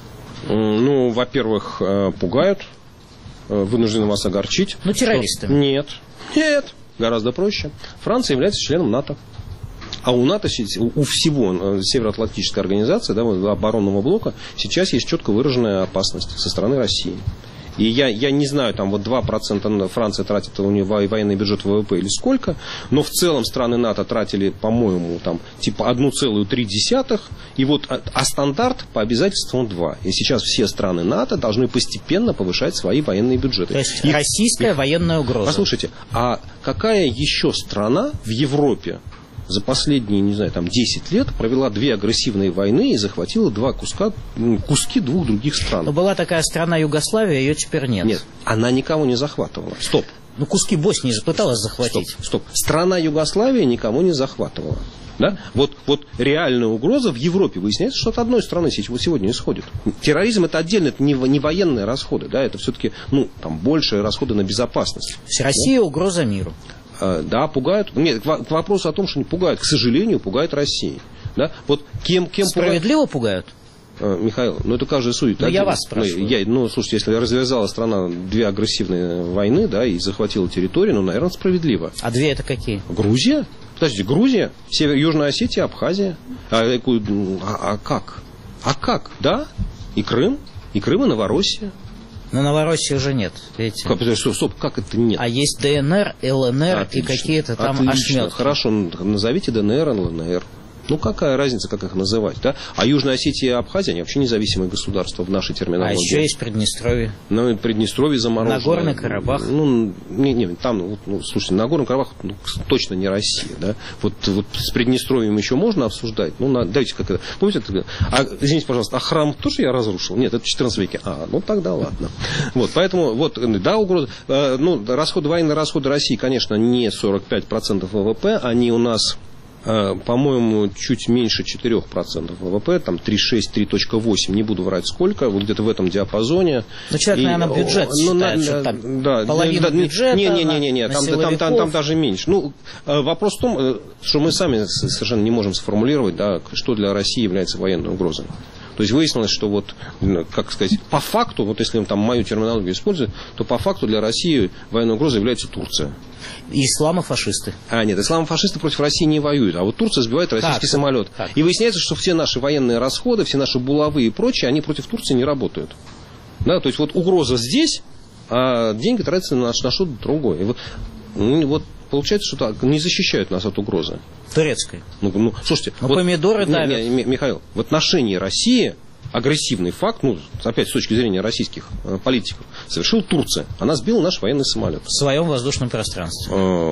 Ну, во-первых, пугают, вынуждены вас огорчить. Ну, террористами. Нет, гораздо проще. Франция является членом НАТО. А у НАТО, у всего Североатлантической организации, да, оборонного блока, сейчас есть четко выраженная опасность со стороны России. И я не знаю, там вот 2% Франция тратит у нее военный бюджет ВВП или сколько, но в целом страны НАТО тратили, по-моему, там типа 1,3, и вот, а стандарт по обязательствам 2. И сейчас все страны НАТО должны постепенно повышать свои военные бюджеты. То есть российская военная угроза. Послушайте, а какая еще страна в Европе за последние, не знаю, там 10 лет провела 2 агрессивные войны и захватила куски 2 других стран? Но была такая страна Югославия, ее теперь нет. Нет, она никого не захватывала. Стоп. Ну, куски Боснии же пыталась захватить. Стоп. Страна Югославия никого не захватывала. Да? Вот реальная угроза в Европе, выясняется, что от одной страны сегодня исходит. Терроризм — это отдельно, это не военные расходы, да, это все-таки, ну, там, большие расходы на безопасность. Россия — угроза миру. Да, пугают. Нет, к вопросу о том, что не пугают, к сожалению, пугают Россию. Да? Вот кем справедливо пугают? Михаил, это каждый судит. Я вас спрашиваю. Слушайте, если развязала страна 2 агрессивные войны, да, и захватила территорию, наверное, справедливо. А 2 это какие? Грузия. Подождите, Грузия, Южная Осетия, Абхазия. А как? А как? Да? И Крым, и Новороссия. Но Новороссии уже нет, видите? Как это нет? А есть ДНР, ЛНР и какие-то там ошметки. Хорошо, назовите ДНР, ЛНР. Какая разница, как их называть, да? А Южная Осетия и Абхазия, они вообще независимые государства в нашей терминологии. А еще есть Приднестровье. Приднестровье заморожено. Нагорный Карабах. Слушайте, Нагорный Карабах точно не Россия, да? Вот с Приднестровьем еще можно обсуждать. Давайте как это. Помните, извините, пожалуйста, а храм тоже я разрушил? Нет, это в 14 веке. Тогда ладно. Поэтому, угроза. Военные расходы России, конечно, не 45% ВВП, они у нас, по-моему, чуть меньше 4% ВВП, там 3,6, 3,8, не буду врать сколько, вот где-то в этом диапазоне. Человек, наверное, бюджет считает, что там половина бюджета. Не, там даже меньше. Вопрос в том, что мы сами совершенно не можем сформулировать, да, что для России является военной угрозой. То есть выяснилось, что по факту, если там мою терминологию использовать, то по факту для России военной угрозой является Турция. И исламофашисты. Нет, исламофашисты против России не воюют, а вот Турция сбивает российский самолет. И выясняется, что все наши военные расходы, все наши булавы и прочее, они против Турции не работают. Да, то есть угроза здесь, а деньги тратятся на что-то другое. Получается, что не защищают нас от угрозы. Турецкой. Слушайте. Помидоры давят. Михаил, в отношении России агрессивный факт, опять с точки зрения российских политиков, совершила Турция. Она сбила наш военный самолет. В своем воздушном пространстве.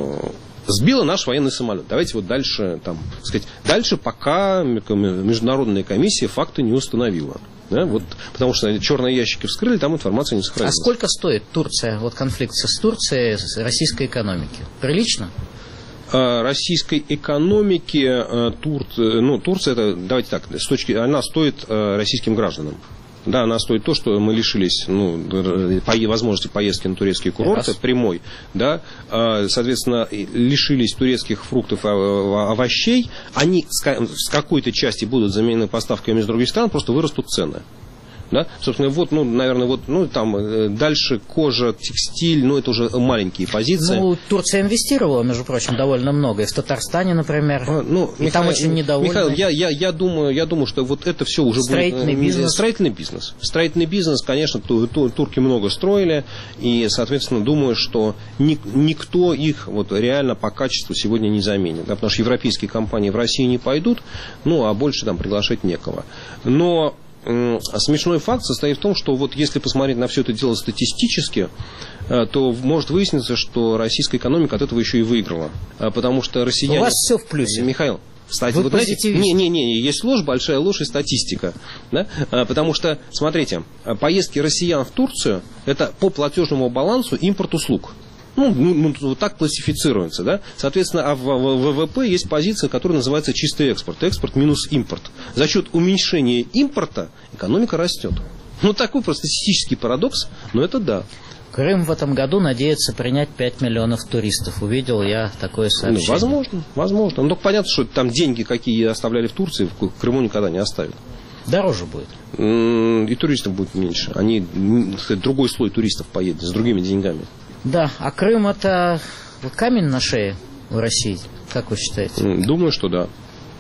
Сбила наш военный самолет. Давайте дальше, дальше пока международная комиссия факты не установила. Да, потому что черные ящики вскрыли, там информация не сохранилась. А сколько стоит Турция, конфликт с Турцией, с российской экономики? Прилично? Российской экономике Турция, это, давайте так, она стоит российским гражданам. Да, она стоит то, что мы лишились возможности поездки на турецкие курорты прямой, да, соответственно, лишились турецких фруктов и овощей, они с какой-то части будут заменены поставками из других стран, просто вырастут цены. Да? Собственно, наверное, там дальше кожа, текстиль, это уже маленькие позиции. Турция инвестировала, между прочим, довольно много. И в Татарстане, например. И там очень недовольны. Михаил, я думаю, что это все уже строительный будет... бизнес. Строительный бизнес, конечно, турки много строили. И, соответственно, думаю, что никто их реально по качеству сегодня не заменит. Да? Потому что европейские компании в Россию не пойдут, а больше там приглашать некого. Но смешной факт состоит в том, что если посмотреть на все это дело статистически, то может выясниться, что российская экономика от этого еще и выиграла. Потому что россияне... У вас все в плюсе. Михаил, кстати, не, есть ложь, большая ложь и статистика. Да? Потому что, смотрите, поездки россиян в Турцию – это по платежному балансу импорт услуг. Так классифицируется, да? Соответственно, в ВВП есть позиция, которая называется чистый экспорт. Экспорт минус импорт. За счет уменьшения импорта экономика растет. Такой просто статистический парадокс, но это да. Крым в этом году надеется принять 5 миллионов туристов. Увидел я такое сообщение. Возможно. Но только понятно, что там деньги, какие оставляли в Турции, в Крыму никогда не оставят. Дороже будет. И туристов будет меньше. Другой слой туристов поедет с другими деньгами. Да, а Крым это камень на шее у России, как вы считаете? Думаю, что да. С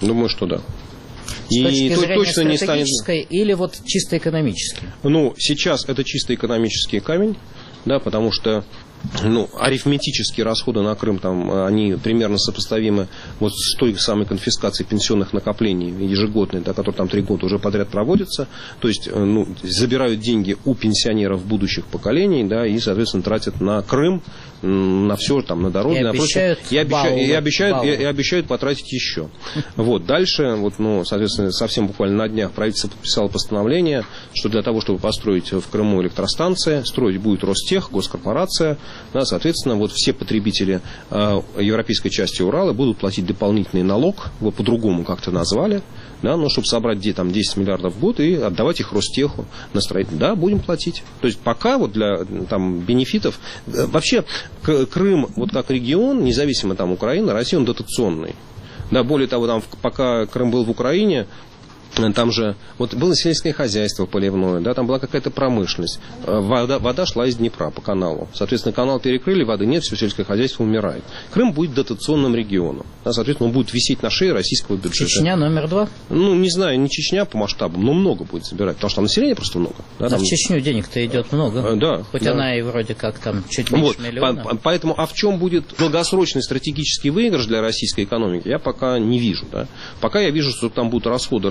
точки зрения стратегической или чисто экономической? Сейчас это чисто экономический камень, да, потому что арифметические расходы на Крым, они примерно сопоставимы с той самой конфискацией пенсионных накоплений ежегодной, да, которые там 3 года уже подряд проводятся. То есть, забирают деньги у пенсионеров будущих поколений, да, и, соответственно, тратят на Крым, на все, на дороги, на прочее. И обещают потратить еще. Дальше, соответственно, совсем буквально на днях правительство подписало постановление, что для того, чтобы построить в Крыму электростанции, строить будет Ростех, госкорпорация. Да, соответственно, все потребители европейской части Урала будут платить дополнительный налог, по-другому как-то назвали, да, чтобы собрать 10 миллиардов в год и отдавать их Ростеху на строительство. Да, будем платить. То есть пока для бенефитов... Вообще Крым, как регион, независимо Украина, Россия, он дотационный. Да, более того, там, пока Крым был в Украине, там же вот было сельское хозяйство поливное, да, там была какая-то промышленность. Вода шла из Днепра по каналу. Соответственно, канал перекрыли, воды нет, все сельское хозяйство умирает. Крым будет дотационным регионом. Да, соответственно, он будет висеть на шее российского бюджета. Чечня номер 2? Ну, не знаю, не Чечня по масштабам, но много будет собирать, потому что там населения просто много. Да, там... в Чечню денег-то идет много. Да. Хоть да. она и вроде как там чуть меньше миллиона. Поэтому, в чем будет долгосрочный стратегический выигрыш для российской экономики, я пока не вижу. Да. Пока я вижу, что там будут расходы.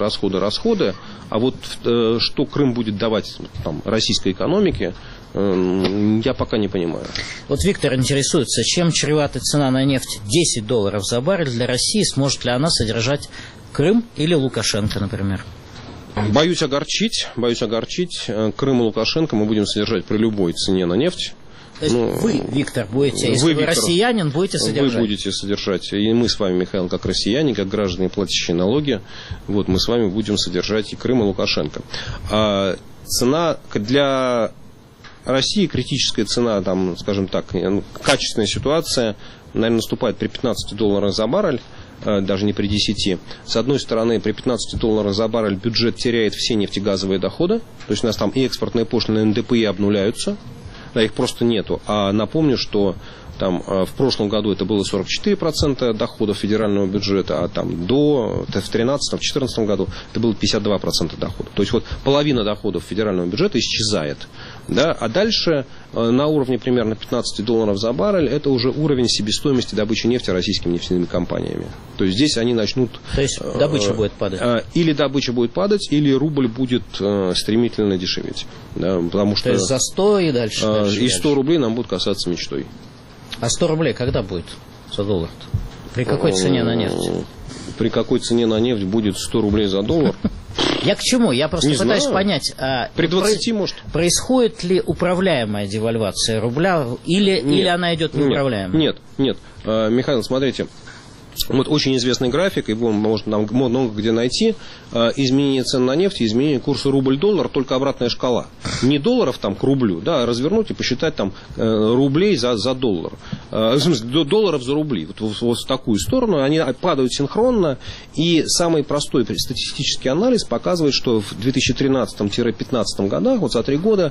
А вот что Крым будет давать там, российской экономике, я пока не понимаю. Вот Виктор интересуется, чем чревата цена на нефть $10 за баррель для России, сможет ли она содержать Крым или Лукашенко, например? Боюсь огорчить. Крым и Лукашенко мы будем содержать при любой цене на нефть. То есть вы, Виктор, будете, если вы россиянин, будете содержать? Вы будете содержать. И мы с вами, Михаил, как россияне, как граждане, платящие налоги, вот мы с вами будем содержать и Крым, и Лукашенко. А цена для России, критическая цена, там, скажем так, качественная ситуация, наверное, наступает при $15 за баррель, даже не при 10. С одной стороны, при $15 за баррель бюджет теряет все нефтегазовые доходы, то есть у нас там и экспортные пошлины, НДПИ обнуляются. Да, их просто нету. А напомню, что там в прошлом году это было 44% доходов федерального бюджета, а там в 2013-2014 году это было 52% доходов. То есть вот половина доходов федерального бюджета исчезает. Да? А дальше на уровне примерно $15 за баррель это уже уровень себестоимости добычи нефти российскими нефтяными компаниями. То есть здесь они начнут... То есть добыча будет падать? Или добыча будет падать, или рубль будет стремительно дешеветь. Да? Потому что... То есть за 100 и дальше? И 100 рублей нам будут касаться мечтой. А 100 рублей когда будет за доллар? При какой цене на нефть? При какой цене на нефть будет 100 рублей за доллар? Я к чему? Я просто пытаюсь понять, при 20, может. Происходит ли управляемая девальвация рубля, или она идет неуправляемая? Нет. Михаил, смотрите. Вот очень известный график, его можно много где найти. Изменение цен на нефть, изменение курса рубль-доллар, только обратная шкала. Не долларов там к рублю, да, а развернуть и посчитать там рублей за доллар. В смысле, долларов за рубли. Вот в такую сторону. Они падают синхронно. И самый простой статистический анализ показывает, что в 2013-2015 годах, вот за 3 года,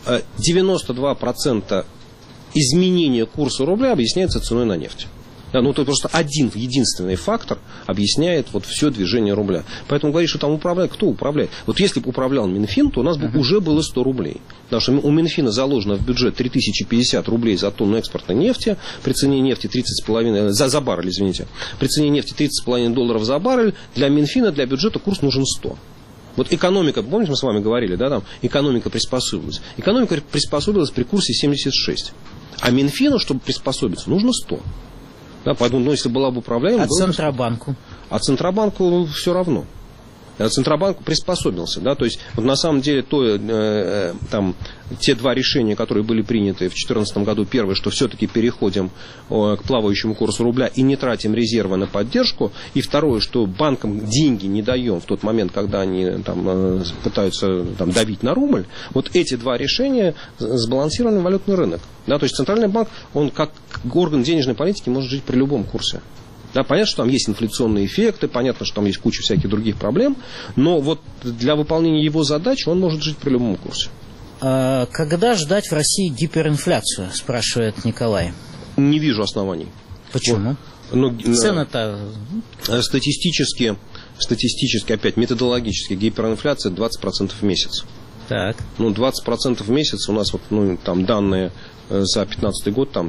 92% изменения курса рубля объясняется ценой на нефть. Да, ну, это просто единственный фактор объясняет вот все движение рубля. Поэтому говоришь, что там управляет. Кто управляет? Вот если бы управлял Минфин, то у нас бы уже было 100 рублей. Потому что у Минфина заложено в бюджет 3050 рублей за тонну экспортной нефти, при цене нефти 30,5, за баррель, извините. При цене нефти $30,5 за баррель, для Минфина, для бюджета курс нужен 100. Вот экономика, помните, мы с вами говорили, да, там, экономика приспособилась. Экономика приспособилась при курсе 76. А Минфину, чтобы приспособиться, нужно 100. Да, поэтому, если была бы управляемая... А Центробанку? А Центробанку все равно. Центробанк приспособился. Да, то есть, вот на самом деле, те два решения, которые были приняты в 2014 году, первое, что все-таки переходим к плавающему курсу рубля и не тратим резервы на поддержку, и второе, что банкам деньги не даем в тот момент, когда они пытаются давить на рубль, вот эти два решения сбалансировали валютный рынок. Да, то есть Центральный банк, он как орган денежной политики может жить при любом курсе. Да, понятно, что там есть инфляционные эффекты, понятно, что там есть куча всяких других проблем, но вот для выполнения его задач он может жить при любом курсе. А когда ждать в России гиперинфляцию, спрашивает Николай? Не вижу оснований. Почему? Цены-то... Статистически, опять методологически, гиперинфляция 20% в месяц. Так. 20% в месяц у нас там данные за 2015 год, там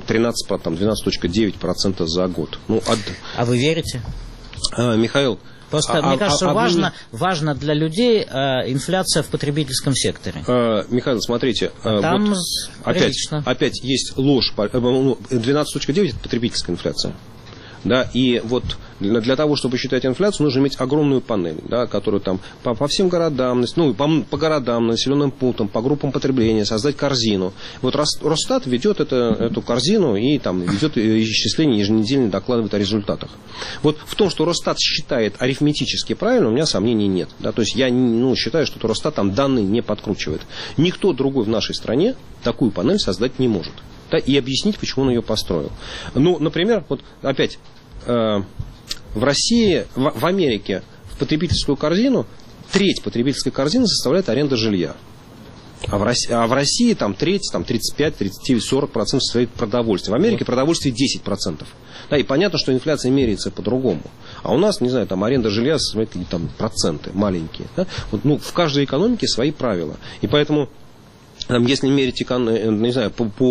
12,9% за год. А вы верите? Михаил... Просто мне кажется, важно для людей инфляция в потребительском секторе. Михаил, смотрите, там опять есть ложь. 12,9% это потребительская инфляция. Да, и вот для того, чтобы считать инфляцию, нужно иметь огромную панель, да, которую там по всем городам, по городам, населенным пунктам, по группам потребления, создать корзину. Вот Росстат ведет эту корзину и там ведет исчисление, еженедельно докладывает о результатах. Вот в том, что Росстат считает арифметически правильно, у меня сомнений нет. Да, то есть я считаю, что Росстат там данные не подкручивает. Никто другой в нашей стране такую панель создать не может. Да, и объяснить, почему он ее построил. Например, вот опять... в России, в Америке в потребительскую корзину, треть потребительской корзины составляет аренда жилья. А в России там треть, там 35, 39, 40% составляет продовольствие. В Америке продовольствие 10%. Да, и понятно, что инфляция меряется по-другому. А у нас, не знаю, там аренда жилья составляет там проценты маленькие. Да? Вот, ну, в каждой экономике свои правила. И поэтому, там, если мерить, не знаю,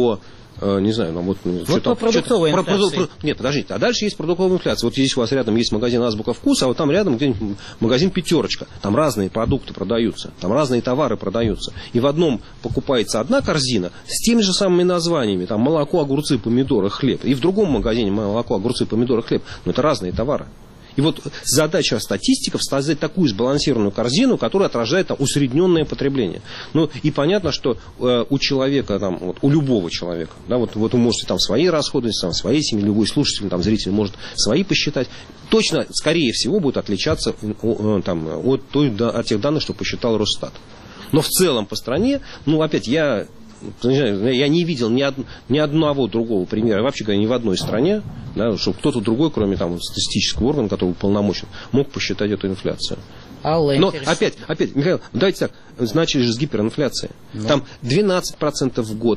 не знаю, ну, вот по продуктовой инфляции. Нет, подождите, а дальше есть продуктовая инфляция. Вот здесь у вас рядом есть магазин «Азбука вкуса», а вот там рядом где-нибудь магазин «Пятерочка». Там разные продукты продаются, там разные товары продаются. И в одном покупается одна корзина с теми же самыми названиями, там молоко, огурцы, помидоры, хлеб. И в другом магазине молоко, огурцы, помидоры, хлеб. Но это разные товары. И вот задача статистиков создать такую сбалансированную корзину, которая отражает там усредненное потребление. Ну и понятно, что у человека, там, вот, у любого человека, да, вот вы можете там свои расходы, там, свои семьи, любой слушатель, там, зритель может свои посчитать, точно, скорее всего, будет отличаться там, от тех данных, что посчитал Росстат. Но в целом по стране, ну опять я не видел ни одного другого примера, вообще говоря, ни в одной стране, да, чтобы кто-то другой, кроме там, статистического органа, который уполномочен, мог посчитать эту инфляцию. Но опять, Михаил, давайте так, начали же с гиперинфляции. Да. Там 12% в год,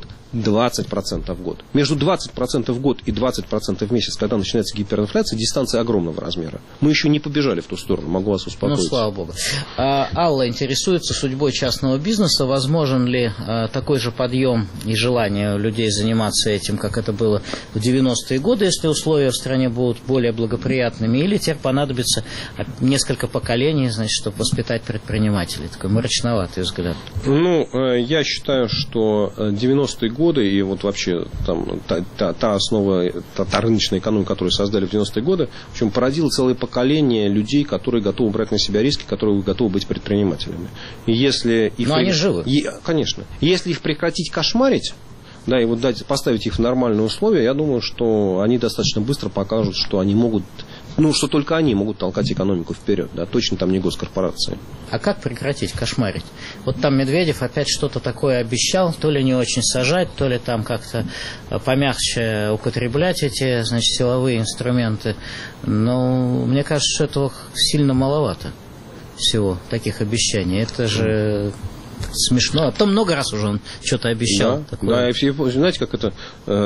20% в год. Между 20% в год и 20% в месяц, когда начинается гиперинфляция, дистанция огромного размера. Мы еще не побежали в ту сторону, могу вас успокоить. Ну, слава богу. Алла интересуется судьбой частного бизнеса. Возможен ли такой же подъем и желание у людей заниматься этим, как это было в 90-е годы, если условия в стране будут более благоприятными, или теперь понадобится несколько поколений, значит, чтобы воспитать предпринимателей? Такой мрачноватый взгляд. Ну, я считаю, что 90-е годы и вот вообще там, та основа, та рыночная экономика, которую создали в 90-е годы, в общем, породила целое поколение людей, которые готовы брать на себя риски, которые готовы быть предпринимателями. И если их... Но они живы. Конечно. Если их прекратить кошмарить, да, и вот поставить их в нормальные условия, я думаю, что они достаточно быстро покажут, что они могут... Ну, что только они могут толкать экономику вперед, да, точно там не госкорпорации. А как прекратить кошмарить? Вот там Медведев опять что-то такое обещал, то ли не очень сажать, то ли там как-то помягче употреблять эти, значит, силовые инструменты. Но мне кажется, что этого сильно маловато всего, таких обещаний. Это же... смешно. А потом много раз уже он что-то обещал. Да, и все, знаете, как это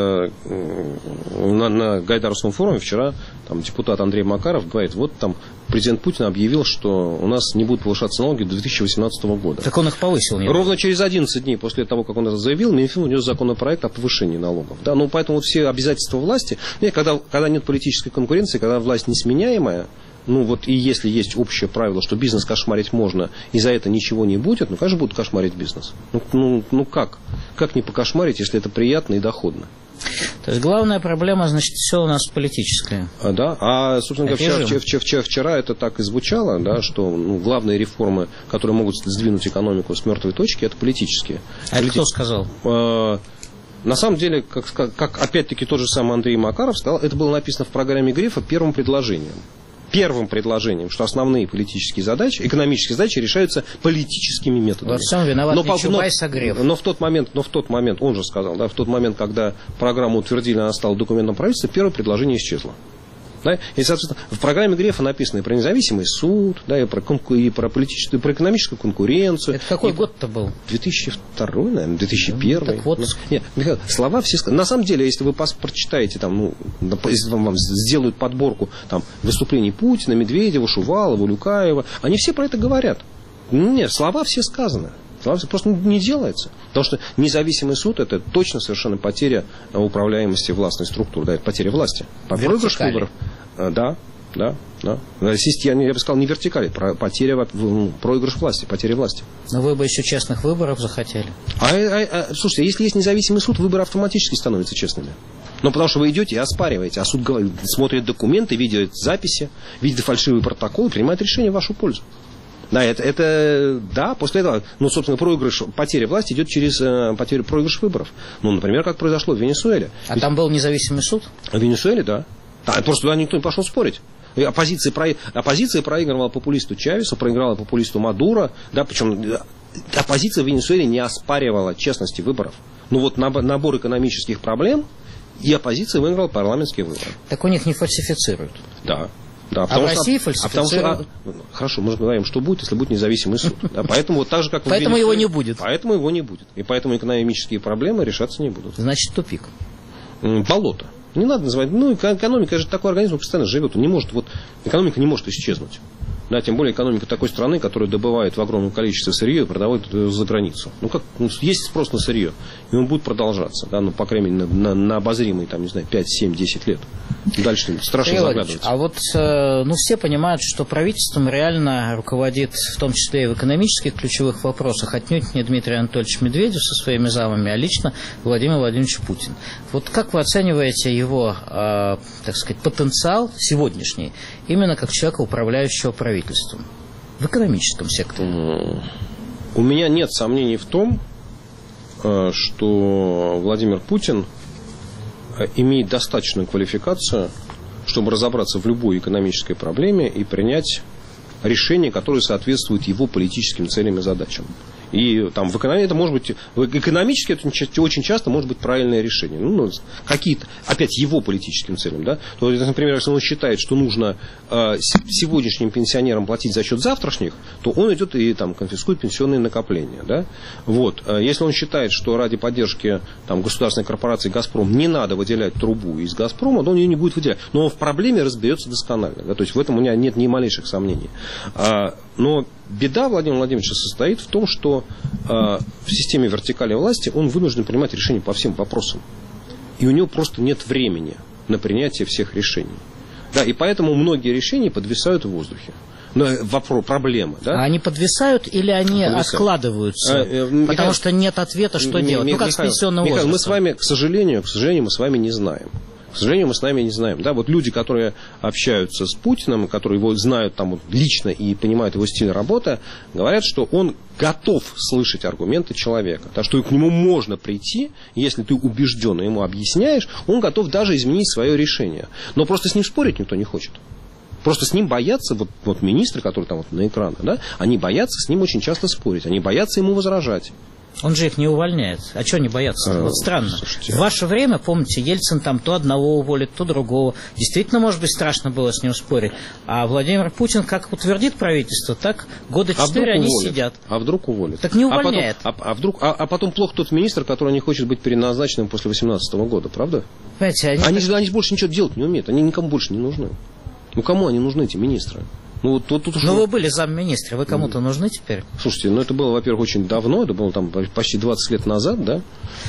на Гайдаровском форуме вчера там, депутат Андрей Макаров говорит, вот там президент Путин объявил, что у нас не будут повышаться налоги до 2018 года. Так он их повысил. Ровно через 11 дней после того, как он это заявил, Минфин внес законопроект о повышении налогов. Да, ну, поэтому вот все обязательства власти, когда нет политической конкуренции, когда власть несменяемая, ну вот и если есть общее правило, что бизнес кошмарить можно, и за это ничего не будет, ну, конечно, будут кошмарить бизнес. Ну как? Как не покошмарить, если это приятно и доходно? То есть главная проблема, значит, все у нас политическое. Да, собственно говоря, вчера это так и звучало, да, что главные реформы, которые могут сдвинуть экономику с мертвой точки, это политические. А это кто сказал? На самом деле, как опять-таки тот же самый Андрей Макаров сказал, это было написано в программе Грефа первым предложением, что основные политические задачи, экономические задачи решаются политическими методами. Во всем виноват не Чубайс, а Греф. Но в тот момент, он же сказал, да, в тот момент, когда программу утвердили, она стала документом правительства, первое предложение исчезло. Да? И, соответственно, в программе Грефа написано и про независимый суд, да, и про политическую, и про экономическую конкуренцию. Это какой год-то был? 2002, наверное, 2001. Так вот. Нет, Михаил, слова все сказаны. На самом деле, если вы прочитаете, там, если вам сделают подборку там, выступлений Путина, Медведева, Шувалова, Улюкаева, они все про это говорят. Нет, слова все сказаны. Просто не делается. Потому что независимый суд – это точно совершенно потеря управляемости властной структуры. Да, это потеря власти. Проигрыш выборов. Да. Я бы сказал, не вертикали, проигрыш власти, потеря власти. Но вы бы еще честных выборов захотели. Слушайте, если есть независимый суд, выборы автоматически становятся честными. Но потому что вы идете и оспариваете, а суд смотрит документы, видит записи, видит фальшивые протоколы, принимает решение в вашу пользу. Да, после этого, собственно, потеря власти идет через проигрыш выборов. Например, как произошло в Венесуэле. Там был независимый суд? В Венесуэле, да. Просто туда никто не пошел спорить. Оппозиция проигрывала популисту Чавесу, проиграла популисту Мадуро, да, причем оппозиция в Венесуэле не оспаривала честности выборов. Набор экономических проблем, и оппозиция выиграла парламентские выборы. Так у них не фальсифицируют? Да. Да, в России фальсифицируют? Хорошо, мы же говорим, что будет, если будет независимый суд. Да, поэтому вот так же, как поэтому его не будет. Поэтому его не будет. И поэтому экономические проблемы решаться не будут. Значит, тупик. Болото. Не надо называть. Экономика же такой организм, постоянно живет. Он не может, экономика не может исчезнуть. Да, тем более экономика такой страны, которая добывает в огромном количестве сырье и продает за границу. Есть спрос на сырье, и он будет продолжаться, да, по крайней мере, на обозримые, 5, 7, 10 лет. Дальше страшно загадывать. А вот все понимают, что правительством реально руководит, в том числе и в экономических ключевых вопросах, отнюдь не Дмитрий Анатольевич Медведев со своими замами, а лично Владимир Владимирович Путин. Вот как вы оцениваете его, так сказать, потенциал сегодняшний, именно как человека, управляющего правительством? В экономическом секторе. У меня нет сомнений в том, что Владимир Путин имеет достаточную квалификацию, чтобы разобраться в любой экономической проблеме и принять решение, которое соответствует его политическим целям и задачам. И в экономии это может быть, экономически это очень часто может быть правильное решение. Какие-то, опять, его политическим целям. Да? То есть, например, если он считает, что нужно сегодняшним пенсионерам платить за счет завтрашних, то он идет и конфискует пенсионные накопления. Да? Если он считает, что ради поддержки государственной корпорации «Газпром» не надо выделять трубу из «Газпрома», то он ее не будет выделять. Но он в проблеме разберется досконально. Да? То есть в этом у меня нет ни малейших сомнений. Но беда Владимира Владимировича состоит в том, что в системе вертикали власти он вынужден принимать решения по всем вопросам. И у него просто нет времени на принятие всех решений. Да, и поэтому многие решения подвисают в воздухе. Вопрос, проблема. Да? А они подвисают или они откладываются? Потому что нет ответа, что делать. Как с пенсионным возрастом. Мы с вами, к сожалению, мы с вами не знаем. К сожалению, мы с вами не знаем. Да, люди, которые общаются с Путиным, которые его знают лично и понимают его стиль работы, говорят, что он готов слышать аргументы человека. Так что к нему можно прийти, если ты убежденно ему объясняешь, он готов даже изменить свое решение. Но просто с ним спорить никто не хочет. Просто с ним боятся, министры, которые на экранах, да, они боятся с ним очень часто спорить, они боятся ему возражать. Он же их не увольняет. А чего не боятся? Странно. Слушайте. В ваше время, помните, Ельцин то одного уволит, то другого. Действительно, может быть, страшно было с ним спорить. А Владимир Путин как утвердит правительство, так года 4 они уволит. Сидят. А вдруг уволит? Так не увольняет. А потом плох тот министр, который не хочет быть переназначенным после 2018 года, правда? Понимаете, они больше ничего делать не умеют. Они никому больше не нужны. Кому они нужны, эти министры? Вы были замминистра, вы кому-то нужны теперь? Слушайте, это было, во-первых, очень давно, это было почти 20 лет назад, да?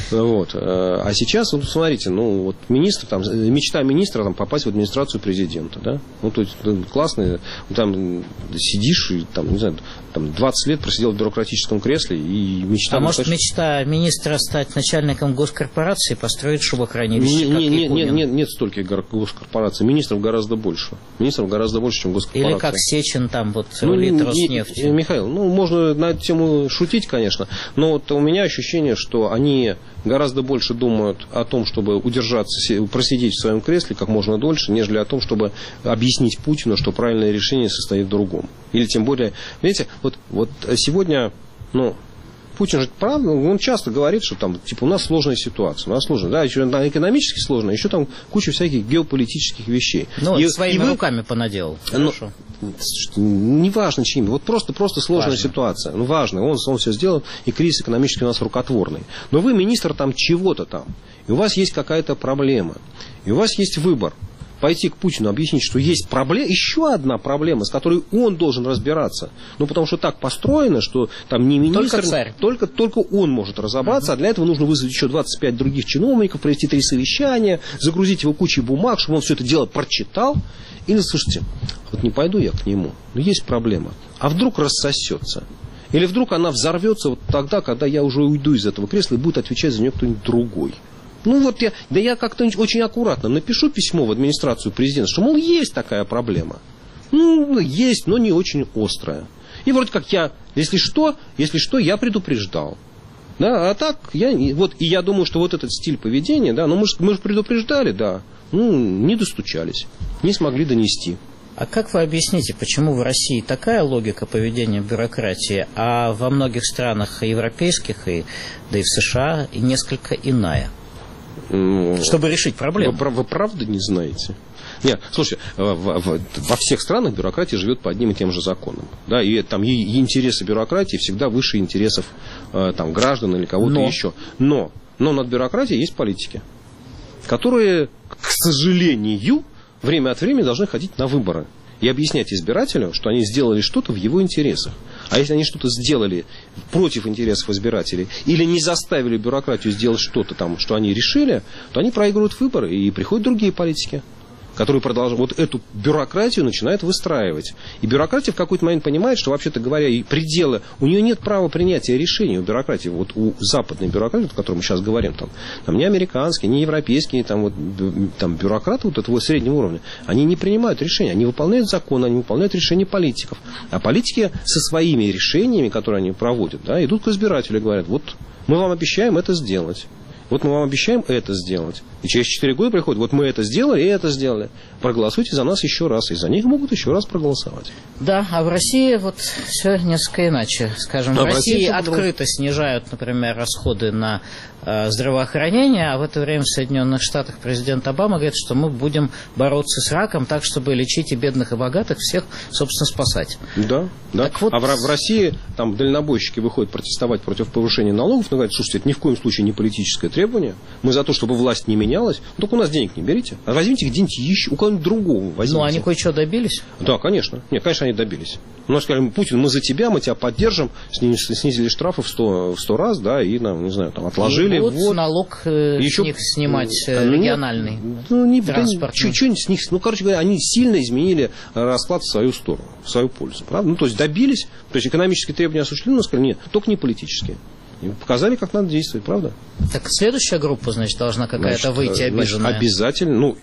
А сейчас, смотрите, министр, мечта министра попасть в администрацию президента, да? То есть классно, сидишь и не знаю, 20 лет просидел в бюрократическом кресле и мечта. А может мечта министра стать начальником госкорпорации, построить шубохранилище? Нет стольких госкорпораций. Министров гораздо больше. Чем госкорпорации. Или как Сечин рулит Роснефтью. Михаил, можно на эту тему шутить, конечно, но у меня ощущение, что они гораздо больше думают о том, чтобы удержаться, просидеть в своем кресле как можно дольше, нежели о том, чтобы объяснить Путину, что правильное решение состоит в другом. Или тем более, видите, сегодня, Путин же, правда, он часто говорит, что у нас сложная ситуация. Да, еще экономически сложная, еще куча всяких геополитических вещей. Своими руками понаделал. Хорошо. Неважно чьими. Просто сложная ситуация. Важно. Он все сделал, и кризис экономический у нас рукотворный. Но вы министр чего-то там. И у вас есть какая-то проблема. И у вас есть выбор. Пойти к Путину, объяснить, что есть проблема, еще одна проблема, с которой он должен разбираться. Потому что так построено, что не министр, только он может разобраться, а для этого нужно вызвать еще 25 других чиновников, провести 3 совещания, загрузить его кучей бумаг, чтобы он все это дело прочитал. Или, слушайте, не пойду я к нему, но есть проблема. А вдруг рассосется? Или вдруг она взорвется тогда, когда я уже уйду из этого кресла и будет отвечать за нее кто-нибудь другой. Я как-то очень аккуратно напишу письмо в администрацию президента, что, есть такая проблема. Есть, но не очень острая. И вроде как если что, я предупреждал. Да, а так, и я думаю, что этот стиль поведения, да, мы же предупреждали, да, не достучались, не смогли донести. А как вы объясните, почему в России такая логика поведения бюрократии, а во многих странах европейских, да и в США, и несколько иная? Чтобы решить проблему. Вы правда не знаете? Нет, слушайте, во всех странах бюрократия живет по одним и тем же законам. Да, и там и интересы бюрократии всегда выше интересов там, граждан или кого-то еще. Но над бюрократией есть политики, которые, к сожалению, время от времени должны ходить на выборы и объяснять избирателю, что они сделали что-то в его интересах. А если они что-то сделали против интересов избирателей или не заставили бюрократию сделать что-то там, что они решили, то они проигрывают выборы, и приходят другие политики, которые продолжают, вот эту бюрократию начинают выстраивать. И бюрократия в какой-то момент понимает, что, вообще-то говоря, и пределы, у нее нет права принятия решений у бюрократии. Вот у западной бюрократии, о которой мы сейчас говорим, там не американские, не европейские, там бюрократы вот этого среднего уровня, они не принимают решения, они выполняют законы, они выполняют решения политиков. А политики со своими решениями, которые они проводят, да, идут к избирателю и говорят, вот мы вам обещаем это сделать. Вот мы вам обещаем это сделать. И через 4 года приходит, вот мы это сделали и это сделали. Проголосуйте за нас еще раз. И за них могут еще раз проголосовать. Да, а в России вот все несколько иначе. Скажем, в России открыто снижают, например, расходы на здравоохранение, а в это время в Соединенных Штатах президент Обама говорит, что мы будем бороться с раком так, чтобы лечить и бедных, и богатых, всех, собственно, спасать. Да, да. Вот... А в России там дальнобойщики выходят протестовать против повышения налогов, но говорят, слушайте, это ни в коем случае не политическое требование. Мы за то, чтобы власть не менялась. Только у нас денег не берите. А возьмите где-нибудь еще, у кого-нибудь другого возьмите. Ну, они кое-что добились? Да, конечно. Нет, конечно, они добились. У нас сказали, Путин, мы за тебя, мы тебя поддержим. Снизили штрафы в 100 раз, да, и нам, не знаю, там отложили. И будут налог еще... с них снимать региональный, транспортный. Что с них, короче говоря, они сильно изменили расклад в свою сторону, в свою пользу. Правда? Ну, то есть добились, то есть экономические требования осуществлены, но сказали, нет, только не политические. И показали, как надо действовать, правда? Так следующая группа, значит, должна какая-то выйти обиженная. Значит, обязательно. Ну,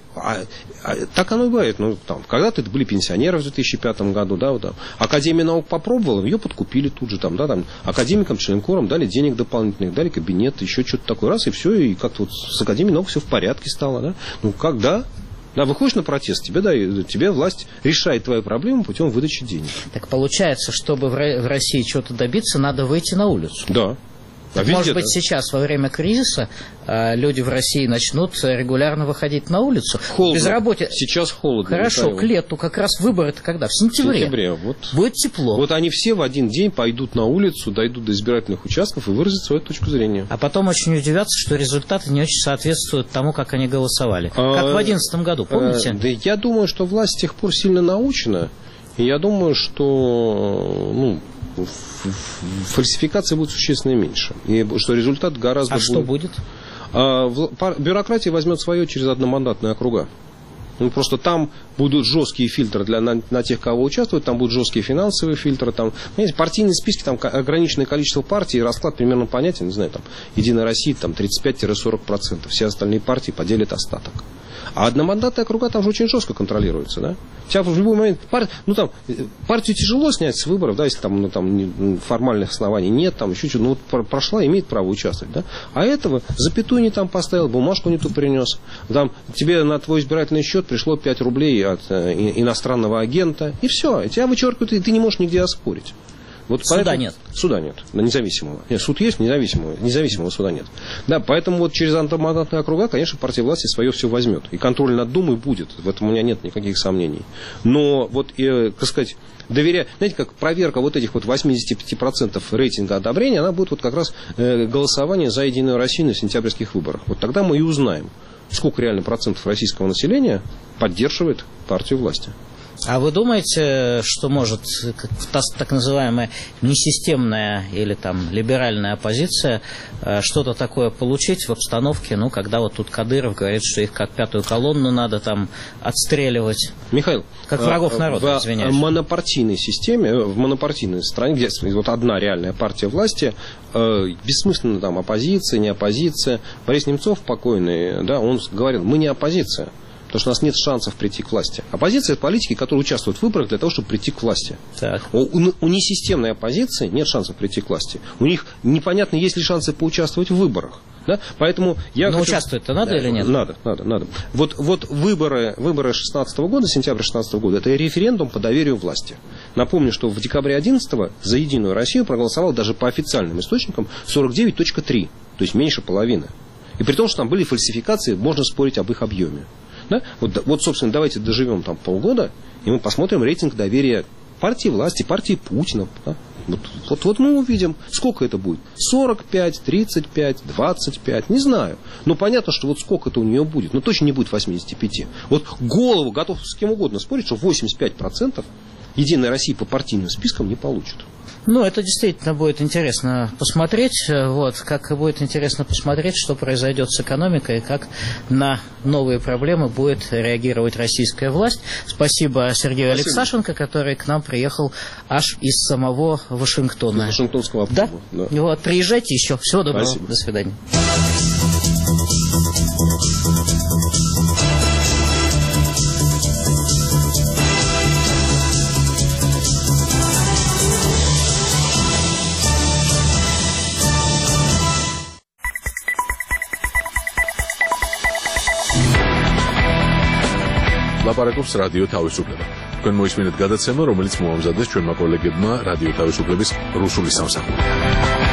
так оно и бывает. Ну, там, когда-то это были пенсионеры в 2005 году, да, вот там. Академия наук попробовала, ее подкупили тут же, там, да, там, академикам, членкорам дали денег дополнительных, дали кабинет, еще что-то такое, раз, и все, и как-то вот с Академией наук все в порядке стало, да. Ну, когда? Да, выходишь на протест, тебе власть решает твою проблему путем выдачи денег. Так получается, чтобы в России чего-то добиться, надо выйти на улицу. Да. Может быть, сейчас, во время кризиса, люди в России начнут регулярно выходить на улицу. Холодно. Безработица. Сейчас холодно. Хорошо, Михаил. К лету как раз выборы-то когда? В сентябре. Вот. Будет тепло. Вот они все в один день пойдут на улицу, дойдут до избирательных участков и выразят свою точку зрения. А потом очень удивятся, что результаты не очень соответствуют тому, как они голосовали. Как в 2011 году, помните? Да, я думаю, что власть с тех пор сильно научена. И я думаю, что фальсификации будет существенно меньше. И что результат гораздо будет... что будет? Бюрократия возьмет свое через одномандатные округа. Ну, просто там будут жесткие фильтры на тех, кого участвует, там будут жесткие финансовые фильтры, там, понимаете, партийные списки, там ограниченное количество партий, расклад примерно понятен, не знаю, там, Единая Россия, там, 35-40%, все остальные партии поделят остаток. А одномандатные округа там же очень жестко контролируются, да? Сейчас в любой момент, партию тяжело снять с выборов, да, если там формальных оснований нет, там еще что-то, прошла, имеет право участвовать, да? А этого запятую не там поставил, бумажку не ту принес, там тебе на твой избирательный счет пришло 5 рублей от иностранного агента, и все, тебя вычеркивают, и ты не можешь нигде оспорить. Вот суда нет. Суда нет, независимого. Нет, суд есть, независимого суда нет. Да, поэтому вот через одномандатные округа, конечно, партия власти свое все возьмет. И контроль над Думой будет. В этом у меня нет никаких сомнений. Но вот, так сказать, знаете, как проверка вот этих вот 85% рейтинга одобрения, она будет вот как раз голосование за Единую Россию на сентябрьских выборах. Вот тогда мы и узнаем, сколько реально процентов российского населения поддерживает партию власти. А вы думаете, что может так называемая несистемная или там либеральная оппозиция что-то такое получить в обстановке, когда вот тут Кадыров говорит, что их как пятую колонну надо там отстреливать? Михаил, как врагов народа, извиняюсь. В монопартийной системе, в монопартийной стране, где вот одна реальная партия власти, бессмысленно там оппозиция, не оппозиция. Борис Немцов покойный, да, он говорил, мы не оппозиция. Потому что у нас нет шансов прийти к власти. Оппозиция – это политики, которые участвуют в выборах для того, чтобы прийти к власти. У несистемной оппозиции нет шансов прийти к власти. У них непонятно, есть ли шансы поучаствовать в выборах. Да? Поэтому Но участвовать-то надо или нет? Надо. Вот выборы 2016 года, сентября 2016 года, это референдум по доверию власти. Напомню, что в декабре 2011 за Единую Россию проголосовало даже по официальным источникам 49.3, то есть меньше половины. И при том, что там были фальсификации, можно спорить об их объеме. Да? Вот, собственно, давайте доживем там полгода, и мы посмотрим рейтинг доверия партии власти, партии Путина. Да? Вот мы увидим, сколько это будет. 45, 35, 25, не знаю. Но понятно, что вот сколько это у нее будет. Но точно не будет 85. Вот голову готов с кем угодно спорить, что 85% Единая Россия по партийным спискам не получит. Ну, это действительно будет интересно посмотреть, как и будет интересно посмотреть, что произойдет с экономикой и как на новые проблемы будет реагировать российская власть. Спасибо Сергею Алексашенко, который к нам приехал аж из самого Вашингтона. Из Вашингтонского обкома. Да? Приезжайте еще. Всего доброго. Спасибо. До свидания. ლაპარაკობს რადიო თავისუფლება. თქვენ მოისმინეთ გადაცემა, რომელიც მოამზადეს ჩვენმა კოლეგებმა რადიო თავისუფლების რუსული სამსახური.